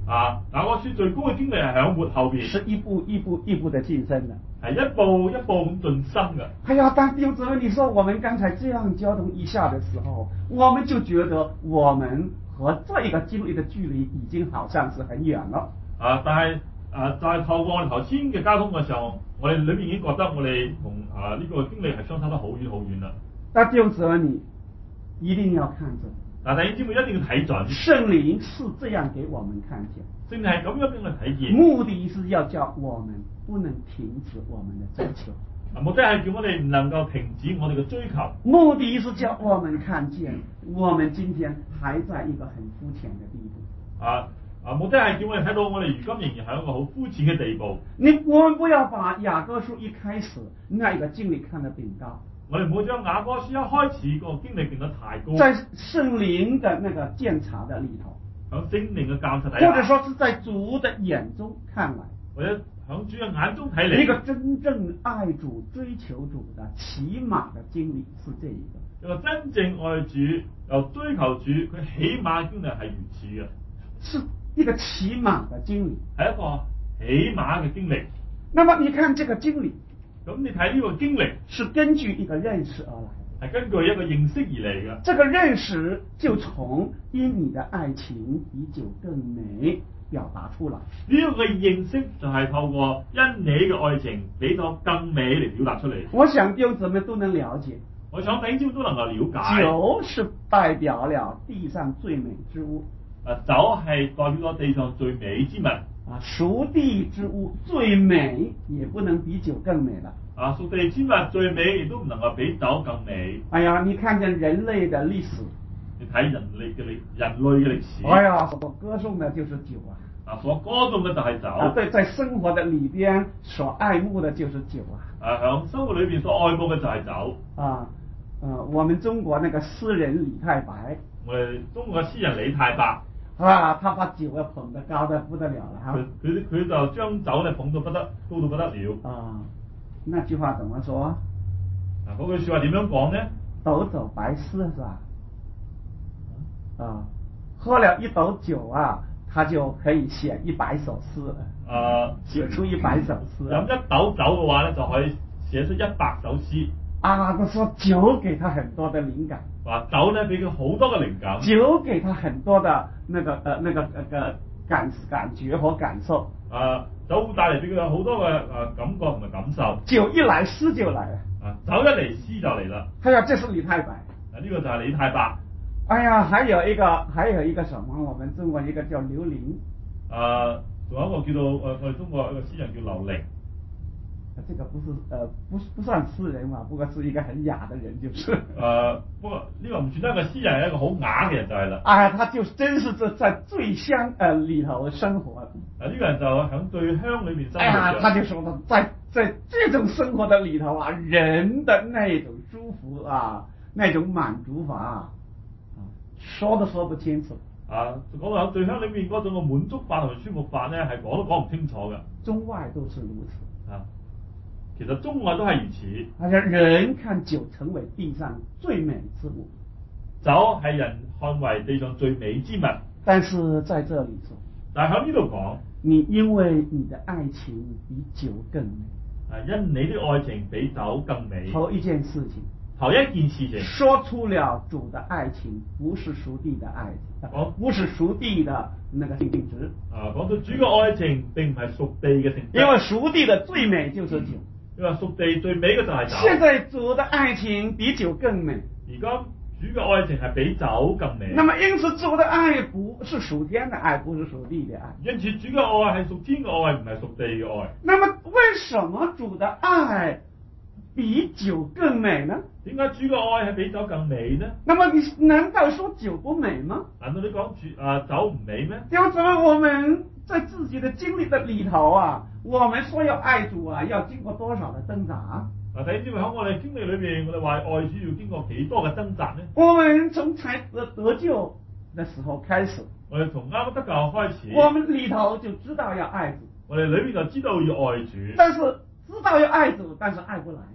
啊，雅歌書最高嘅經歷係喺末後邊， 是一步一步一步的晉升的。 係一步一步咁晉升嘅。 哎呀，當弟兄姊妹，你說我們剛才這樣交通一下的時候，我們就覺得我們和這一個經歷的距離已經好像是很遠了。 啊，但係啊，就係透過我哋頭先嘅交通嘅時候，我哋裏面已經覺得我哋同啊呢個經歷係相差得好遠好遠啦。 但弟兄姊妹，你一定要看準。 但弟兄姊妹一定要睇準。 聖靈是這樣給我們看見。 聖靈係咁樣俾我哋睇見。 目的是要叫我們不能停止我們的追求。 啊，目的係叫我哋唔能夠停止我哋嘅追求。 目的是叫我們看見我們今天還在一個很膚淺的地步。 啊啊，目的係叫我哋睇到我哋如今仍然係一個好膚淺嘅地步。 你我們不要把雅歌書一開始那一個經歷看得頂高。 我哋唔好將雅歌書一開始個經歷定得太高。 在聖靈的那個檢查的裏頭， 響聖靈嘅監察底下， 或者說是在主的眼中看來， 或者響主嘅眼中睇嚟， 一個真正愛主追求主的起碼嘅經歷是這一個。 一個真正愛主又追求主，佢起碼經歷係如此嘅， 是一個起碼嘅經歷， 係一個起碼嘅經歷。 那麼你看這個經歷， 咁你睇呢個經歷是根據一個認識而來， 係根據一個認識而嚟嘅。 這個認識就從因你的愛情比酒更美表達出來。 呢個認識就係透過因你嘅愛情比酒更美嚟表達出嚟。 我想弟兄姊妹都能了解， 我想弟兄姊妹都能夠了解。 酒是代表了地上最美之物。 啊，酒係代表咗地上最美之物。 啊，屬地之物最美，也不能比酒更美了。 啊，屬地之物最美，亦都唔能夠比酒更美。 哎呀，你看見人類的歷史， 你睇人類嘅歷人類嘅歷史。 哎呀，所歌頌的就是酒啊。 啊，所歌頌嘅就係酒。 啊，對，在生活的裏邊所愛慕的就是酒啊。 啊，響生活裏邊所愛慕嘅就係酒。 啊，呃，我們中國那個詩人李太白， 我哋中國嘅詩人李太白。 啊，他把酒啊捧得高得不得了了哈。 佢佢佢就將酒咧捧到不得高到不得了。 啊，那句話怎麼說？啊， 嗰句説話點樣講呢？ 斗酒白詩是吧？啊，喝了一斗酒啊，他就可以寫一百首詩。啊，寫出一百首詩。 飲一斗酒嘅話咧，就可以寫出一百首詩。 啊，他說酒給他很多的靈感。 話酒咧俾佢好多嘅靈感。 酒給他很多的那個呃那個呃個感感覺和感受。啊， 酒會帶嚟俾佢好多嘅誒感覺同埋感受。 酒一來詩就來了。啊， 酒一嚟詩就嚟啦。 係啊，這是李太白。 啊，呢個就係李太白。 哎呀，還有一個還有一個什麼？我們中國一個叫劉伶。啊， 仲有一個叫做誒我哋中國一個詩人叫劉伶。 這個不是呃不不算詩人嘛，不過是一個很雅的人，就是。呃， 不過呢個唔算得一個詩人，係一個好雅嘅人就係啦。 啊，他就真是在在醉鄉呃裏頭生活。啊， 呢個人就喺醉鄉裏面生活。 哎呀，他就說到在在這種生活的裏頭啊，人的那種舒服啊，那種滿足法啊，說都說不清楚。 啊，講到喺醉鄉裏面嗰種嘅滿足法同埋舒服法咧，係講都講唔清楚嘅。 中外都是如此。 啊。其實中外都係如此。 而且人看酒成為地上最美之物， 酒係人看為地上最美之物。 但是在這裏說， 但係喺呢度講， 你因為你的愛情比酒更美。 啊，因你的愛情比酒更美。 頭一件事情， 頭一件事情， 說出了主的愛情不是屬地的愛情， 講不是屬地的那個性質。 啊，講到主嘅愛情並唔係屬地嘅性質。 因為屬地的最美就是酒。 因為屬地最美嘅就係酒。 現在主的愛情比酒更美。 而家主嘅愛情係比酒更美。 那麼因此主的愛不是屬天的愛，不是屬地的愛。 因此主嘅愛係屬天嘅愛，唔係屬地嘅愛。 那麼為什麼主的愛比酒更美呢？ 點解主嘅愛係比酒更美呢？ 那麼你難道說酒不美嗎？ 難道你講主啊酒唔美咩？ 因為我們在自己的經歷的裏頭啊，我們說要愛主啊，要經過多少的掙扎？ 嗱，睇知唔喺我哋經歷裏邊，我哋話愛主要經過幾多嘅掙扎呢？ 我們從才得得救的時候開始， 我哋從啱啱得救開始， 我們裏頭就知道要愛主， 我哋裏邊就知道要愛主， 但是知道要愛主，但是愛不來。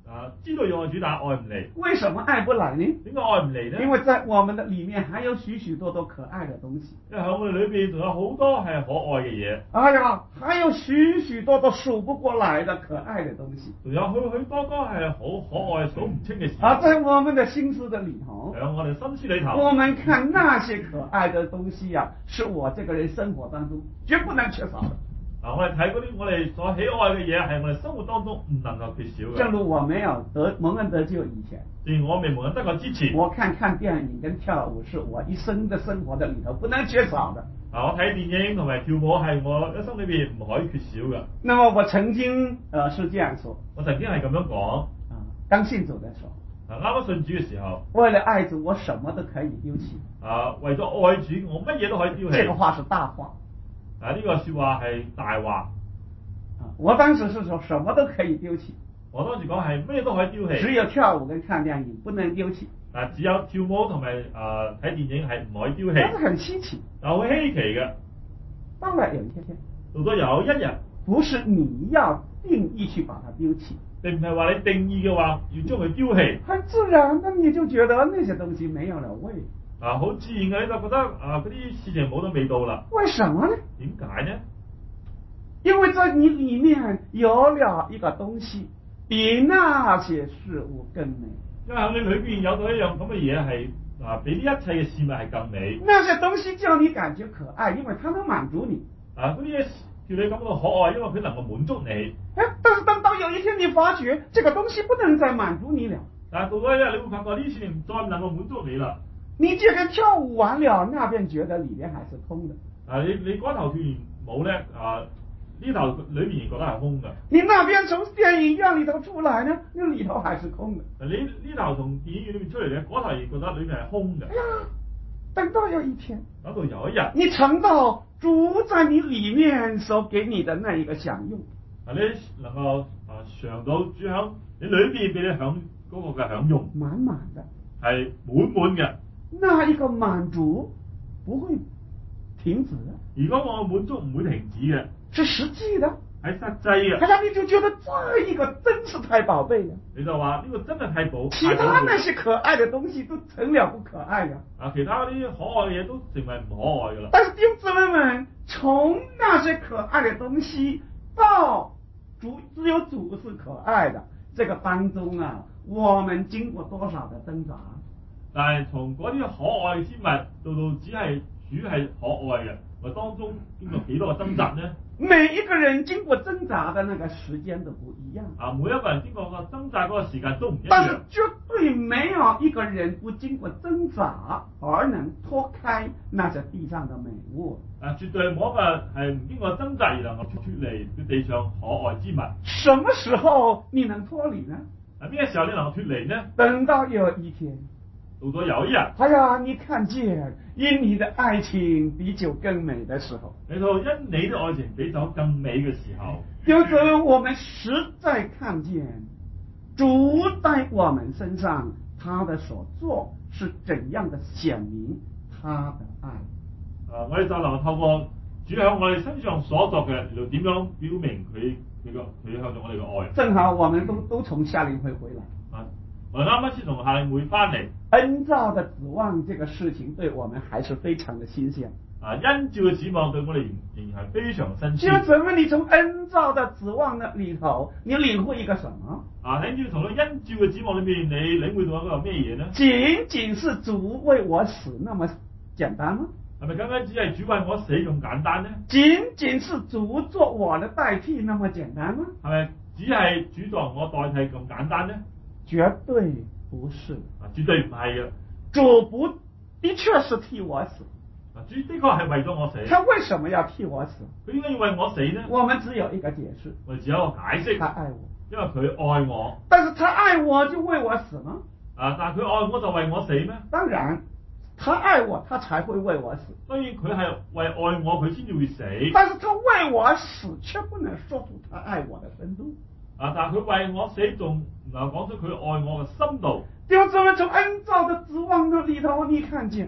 啊知道要愛主，但係愛唔嚟。 為什麼愛不來呢？ 點解愛唔嚟呢？ 因為在我們的裡面還有許許多多可愛的東西。 因為喺我哋裏邊仲有好多係可愛嘅嘢。 哎呀，還有許許多多數不過來的可愛的東西。 仲有許許多多係好可愛、數唔清嘅事。 啊，在我們的心思的裡頭， 喺我哋心思裡頭， 我們看那些可愛的東西呀、啊，是我這個人生活當中絕不能缺少的。 啊，我哋睇嗰啲我哋所喜愛嘅嘢，係我哋生活當中唔能夠缺少嘅。 正如我沒有得蒙恩得救以前， 正如我未蒙恩得救之前， 我看看電影跟跳舞是我一生的生活的裡頭不能缺少的。 啊，我睇電影同埋跳舞係我一生裏邊唔可以缺少嘅。 那麼我曾經呃是這樣說， 我曾經係咁樣講。 啊，剛信主的時候， 啊，啱啱信主嘅時候， 為了愛主，我什麼都可以丟棄。 啊，為咗愛主，我乜嘢都可以丟棄。 這個話是大話。 啊，呢、這個說話係大話。 啊，我當時是說什麼都可以丟棄。 我當時講係乜嘢都可以丟棄。 只有跳舞跟看電影不能丟棄。 啊，只有跳舞同埋啊睇電影係唔可以丟棄。 但是很稀奇。 但好稀奇嘅。 當然有一天天， 到咗有一日， 不是你要定義去把它丟棄， 並唔係話你定義嘅話要將佢丟棄， 很自然的你就覺得那些東西沒有了味。 啊，好自然嘅你就覺得啊嗰啲事情冇咗味道啦。 為什麼呢？ 點解呢？ 因為在你裡面有了一個東西，比那些事物更美。 因為喺你裏邊有到一樣咁嘅嘢係啊，比呢一切嘅事物係更美。 那些東西叫你感覺可愛，因為它能滿足你。 啊，嗰啲嘢叫你感覺到可愛，因為佢能夠滿足你。 誒，但是等到有一天你發覺，這個東西不能再滿足你了。 但係到咗一日，你會發覺呢啲事情再唔能夠滿足你啦。 你這個跳舞完了，那邊覺得裡面還是空的。 啊，你你嗰頭跳完舞咧，啊呢頭裏面覺得係空嘅。 你那邊從電影院裡頭出來呢，那裡頭還是空的。 你呢頭從電影院裏面出嚟嘅，嗰頭亦覺得裏面係空嘅。 哎呀，等到有一天， 等到有一日， 你嘗到主在你裡面所給你的那一個享用。 啊，你能夠啊嘗到主喺你裏邊俾你享嗰個嘅享用， 滿滿的， 係滿滿嘅。 那一個滿足不會停止的。 如果我滿足唔會停止嘅， 是實際的， 係實際嘅。 哎呀，你就覺得這一個真是太寶貝了。 你就話呢個真係太寶。 其他那些可愛的東西都成了不可愛了。 啊，其他嗰啲可愛嘅嘢都成為唔可愛噶啦。 但是弟兄姊妹們，從那些可愛的東西到主，只有主是可愛的，這個當中啊，我們經過多少的掙扎？ 但係從嗰啲可愛之物到到只係主係可愛嘅，我當中經過幾多個掙扎呢？ 每一個人經過掙扎的那個時間都不一樣。啊， 每一個人經過個掙扎嗰個時間都唔一樣。 但是絕對沒有一個人不經過掙扎而能脫開那些地上的美物。 啊，絕對冇一個人係唔經過掙扎而能夠脫離佢地上可愛之物。 什麼時候你能脫離呢？ 啊，邊個時候你能夠脫離呢？ 等到有一天。 到咗有一日， 哎呀，你看見因你的愛情比酒更美的時候， 你到因你的愛情比酒更美嘅時候， 就是我們實在看見主在我們身上他的所做是怎樣的顯明他的愛。 啊，我哋就能透過主喺我哋身上所作嘅，嚟到點樣表明佢佢個佢向咗我哋嘅愛。正好我們都都從夏令會回來。 啊，我哋啱啱先從夏令會翻嚟。 恩召的指望這個事情對我們還是非常的新鮮。 啊，恩召嘅指望對我哋仍然係非常新鮮。 就怎麼你從恩召的指望嘅裏頭，你領會一個什麼？ 啊，喺要從個恩召嘅指望裏面，你領會到一個咩嘢呢？ 僅僅是主為我死那麼簡單嗎？ 係咪僅僅只係主為我死咁簡單呢？ 僅僅是主做我的代替那麼簡單嗎？ 係咪只係主作我代替咁簡單呢？ 絕對不是。 啊，絕對唔係嘅。 主不的確是替我死。 啊，主的確係為咗我死。 他為什麼要替我死？ 佢應該要為我死呢？ 我們只有一個解釋。 我哋只有一個解釋。 他愛我。 因為佢愛我。 但是他愛我就為我死嗎？ 啊，但係佢愛我就為我死咩？ 當然，他愛我，他才會為我死。 當然佢係為愛我，佢先至會死。 但是他為我死，卻不能說出他愛我的深度。 啊！但係佢為我死，仲唔能講出佢愛我嘅深度。 就這麼從恩召的指望的裏頭，你看見，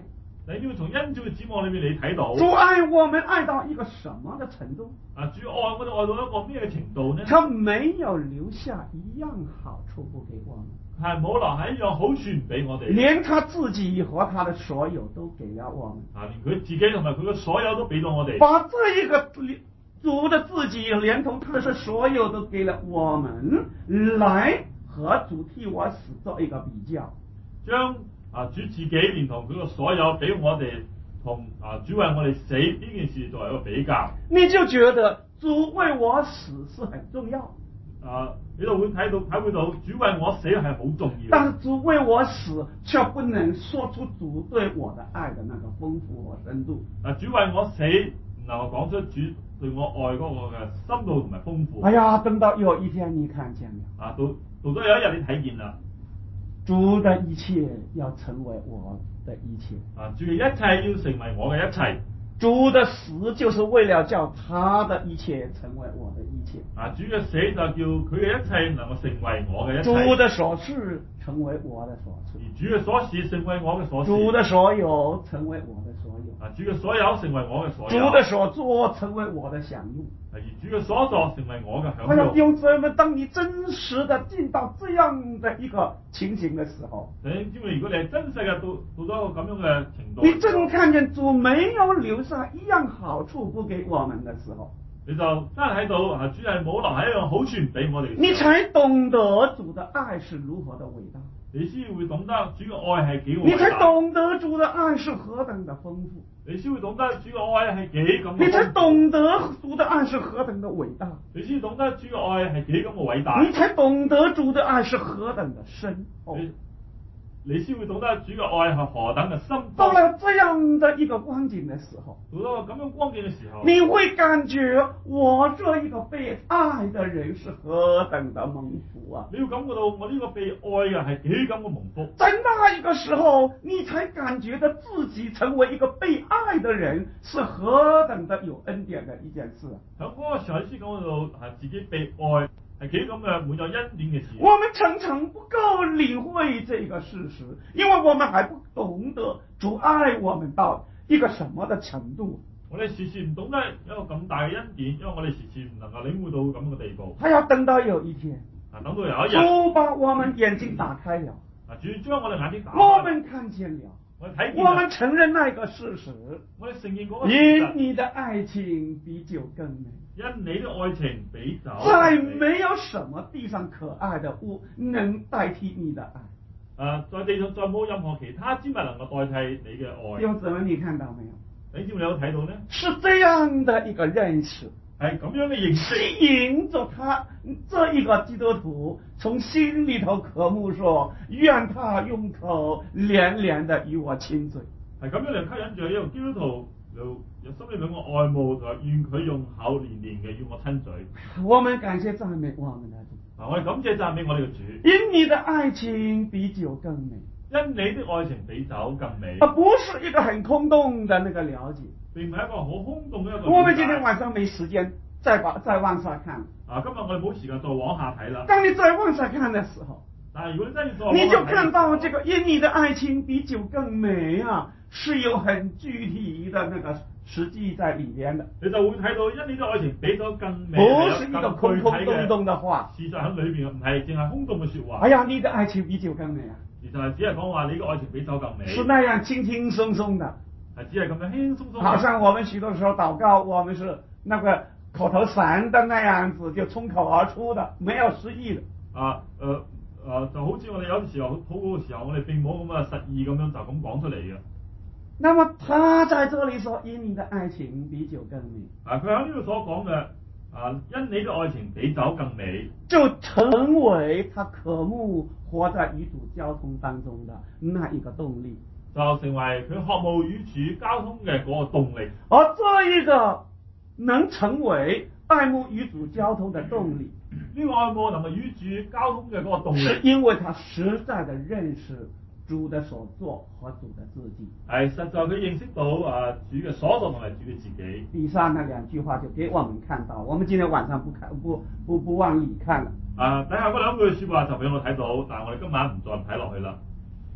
你要從恩主嘅指望裏面你睇到， 主愛我們愛到一個什麼的程度？ 啊，主愛我哋愛到一個咩嘅程度呢？ 他沒有留下一樣好處不給我們， 係冇留下一樣好處唔俾我哋， 連他自己和他的所有都給了我們。 啊，連佢自己同埋佢嘅所有都俾到我哋， 把這一個主的自己連同他的所有都給了我們，來和主替我死做一個比較， 將啊主自己連同佢嘅所有俾我哋同啊主為我哋死呢件事作為一個比較， 你就覺得主為我死是很重要。 啊，你就會睇到體會到主為我死係好重要， 但是主為我死卻不能說出主對我的愛的那個豐富和深度。 啊，主為我死唔能夠講出主對我愛嗰個嘅深度同埋豐富。 哎呀，等到有一天你看見了， 啊，到到咗有一日你睇見啦， 主的一切要成為我的一切。 啊，主嘅一切要成為我嘅一切。 主的死就是為了叫他的一切成為我的一切。 啊，主嘅死就叫佢嘅一切能夠成為我嘅一切。 主的所事成為我的所事。 而主嘅所事成為我嘅所事。 主的所有成為我的所有。 啊，主嘅所有成為我嘅所有。 主的所作成為我的享用。 而主嘅所作成為我嘅享哎呀， 用。 弟兄姊妹們，當你真實的進到這樣的一個情形的時候， 弟兄姊妹，如果你係真實嘅到到咗一個咁樣嘅程度， 你真看見主沒有留下一樣好處不給我們的時候， 你就真係睇到啊，主係冇留下一樣好處唔俾我哋嘅時候， 你才懂得主的愛是如何的偉大， 你先會懂得主嘅愛係幾咁偉大， 你才懂得主的愛是何等的豐富， 你先會懂得主嘅愛係幾咁， 你才懂得主的愛是何等的偉大， 你先懂得主嘅愛係幾咁嘅偉大， 你才懂得主的愛是何等的深厚。 你你先會懂得主嘅愛係何等嘅深厚。 到了這樣的一個光景的時候， 到咗咁樣光景嘅時候， 你會感覺我這一個被愛的人是何等的蒙福啊！ 你要感覺到我呢個被愛嘅係幾咁嘅蒙福。 在那一個時候，你才感覺到自己成為一個被愛的人是何等的有恩典的一件事。 喺嗰個時候，你先感覺到係自己被愛係幾咁嘅滿有恩典嘅事。 我們常常不夠領會這個事實，因為我們還不懂得主愛我們到一個什麼的程度。 我哋時時唔懂得一個咁大嘅恩典，因為我哋時時唔能夠領會到咁嘅地步。 還要等到有一天， 啊，等到有一日， 主把我們眼睛打開了， 啊，主將我哋眼睛打開， 我們看見了， 我哋睇見， 我們承認那個事實， 我哋承認嗰個事因實。 你的愛情比酒更美。 因你的愛情比酒再更美， 沒有什麼地上可愛的物能代替你的愛。 啊，在地上再冇任何其他之物能夠代替你嘅愛。 弟兄姊妹，你看到沒有？ 你知唔知你有睇到呢？ 是這樣的一個認識， 係咁樣嘅認識， 吸引着他這一個基督徒從心裏頭渴慕說，願他用口連連的與我親嘴。 係咁樣嚟吸引住一個基督徒，有有心裏兩個愛慕，就係願佢用口連連嘅與我親嘴。 我們感謝讚美我們的主。 嗱，我哋感謝讚美我哋嘅主。 因你的愛情比酒更美， 因你的愛情比酒更美， 而不是一個很空洞的那個了解。 並唔係一個好空洞嘅一個。 我們今天晚上沒時間再把再往下看。 啊，今日我哋冇時間再往下睇啦。 當你再往下看的時候， 但係如果你真係再往下睇， 你就看到這個因你的愛情比酒更美啊，是有很具體的那個實際在裏邊的。 你就會睇到因你的愛情比酒更美， 不是一個空空洞洞的話， 事實喺裏邊唔係淨係空洞嘅說話。 哎呀，你的愛情比酒更美啊！ 其實係只係講話你嘅愛情比酒更美， 是那樣輕輕鬆鬆的， 係只係咁樣輕輕鬆鬆。 好像我們許多時候禱告，我們是那個口頭禪的那樣子，就衝口而出的，沒有實意的。 啊，誒、呃、誒、呃，就好似我哋有時候禱告嘅時候，我哋並冇咁嘅實意咁樣就咁講出嚟嘅。 那麼他在這裏說，因你的愛情比酒更美。 啊，佢喺呢度所講嘅啊，因你嘅愛情比酒更美， 就成為他渴慕活在與主交通當中的那一個動力， 就成為佢渴慕與主交通嘅嗰個動力。 而這一個能成為愛慕與主交通的動力， 呢個愛慕能夠與主交通嘅嗰個動力， 是因為他實在的認識主的所作和主的自己。 係實在佢認識到啊主嘅所作同埋主嘅自己。 以上那兩句話就給我們看到，我們今天晚上不看不不不往裡看了。 啊，底下嗰兩句說話就俾我睇到，但係我哋今晚唔再睇落去啦。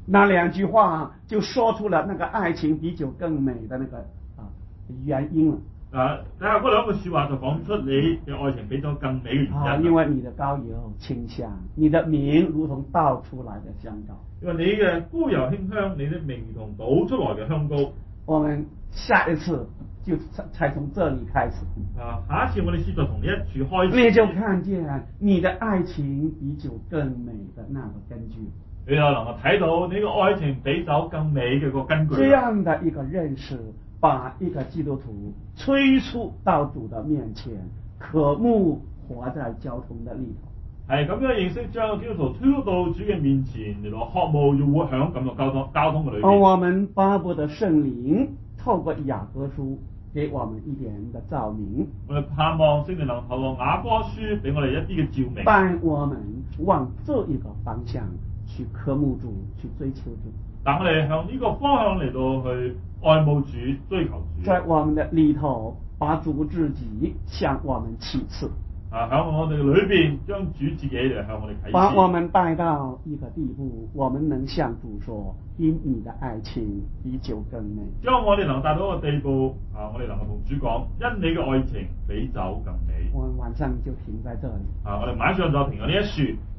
那兩句話就說出了那個愛情比酒更美的那個啊原因了。 啊，睇下嗰兩句説話就講出你嘅愛情比酒更美嘅原因。 啊，因為你的膏油清香，你的名如同倒出來的香膏。 因為你嘅膏油馨香，你的名如同倒出來嘅香膏。 我們下一次就才從這裡開始。 啊，下一次我哋先就從呢一處開始。 你就看見你的愛情比酒更美的那個根據。 你就能夠睇到你個愛情比酒更美嘅個根據。 這樣的一個認識，把一個基督徒催促到主的面前，渴慕活在交通的裏頭。 係咁樣認識，將個基督徒推到主嘅面前嚟到渴慕要活響咁嘅交通交通嘅裏邊。 我們巴不得聖靈透過雅各書給我們一點的照明。 我哋盼望聖靈能透過雅歌書俾我哋一啲嘅照明， 帶我們往這一個方向去渴慕主，去追求主。 但我哋向呢個方向嚟到去愛慕主、追求主。 在我們的裏頭，把主自己向我們啟示。 啊！喺我哋裏邊，將主自己嚟向我哋啟示。 把我們帶到一個地步，我們能向主說：因你的愛情比酒更美。 將我哋能達到一個地步，啊！我哋能夠同主講：因你嘅愛情比酒更美。 我們晚上就停在這裡。 啊！我哋晚上就停喺呢一處。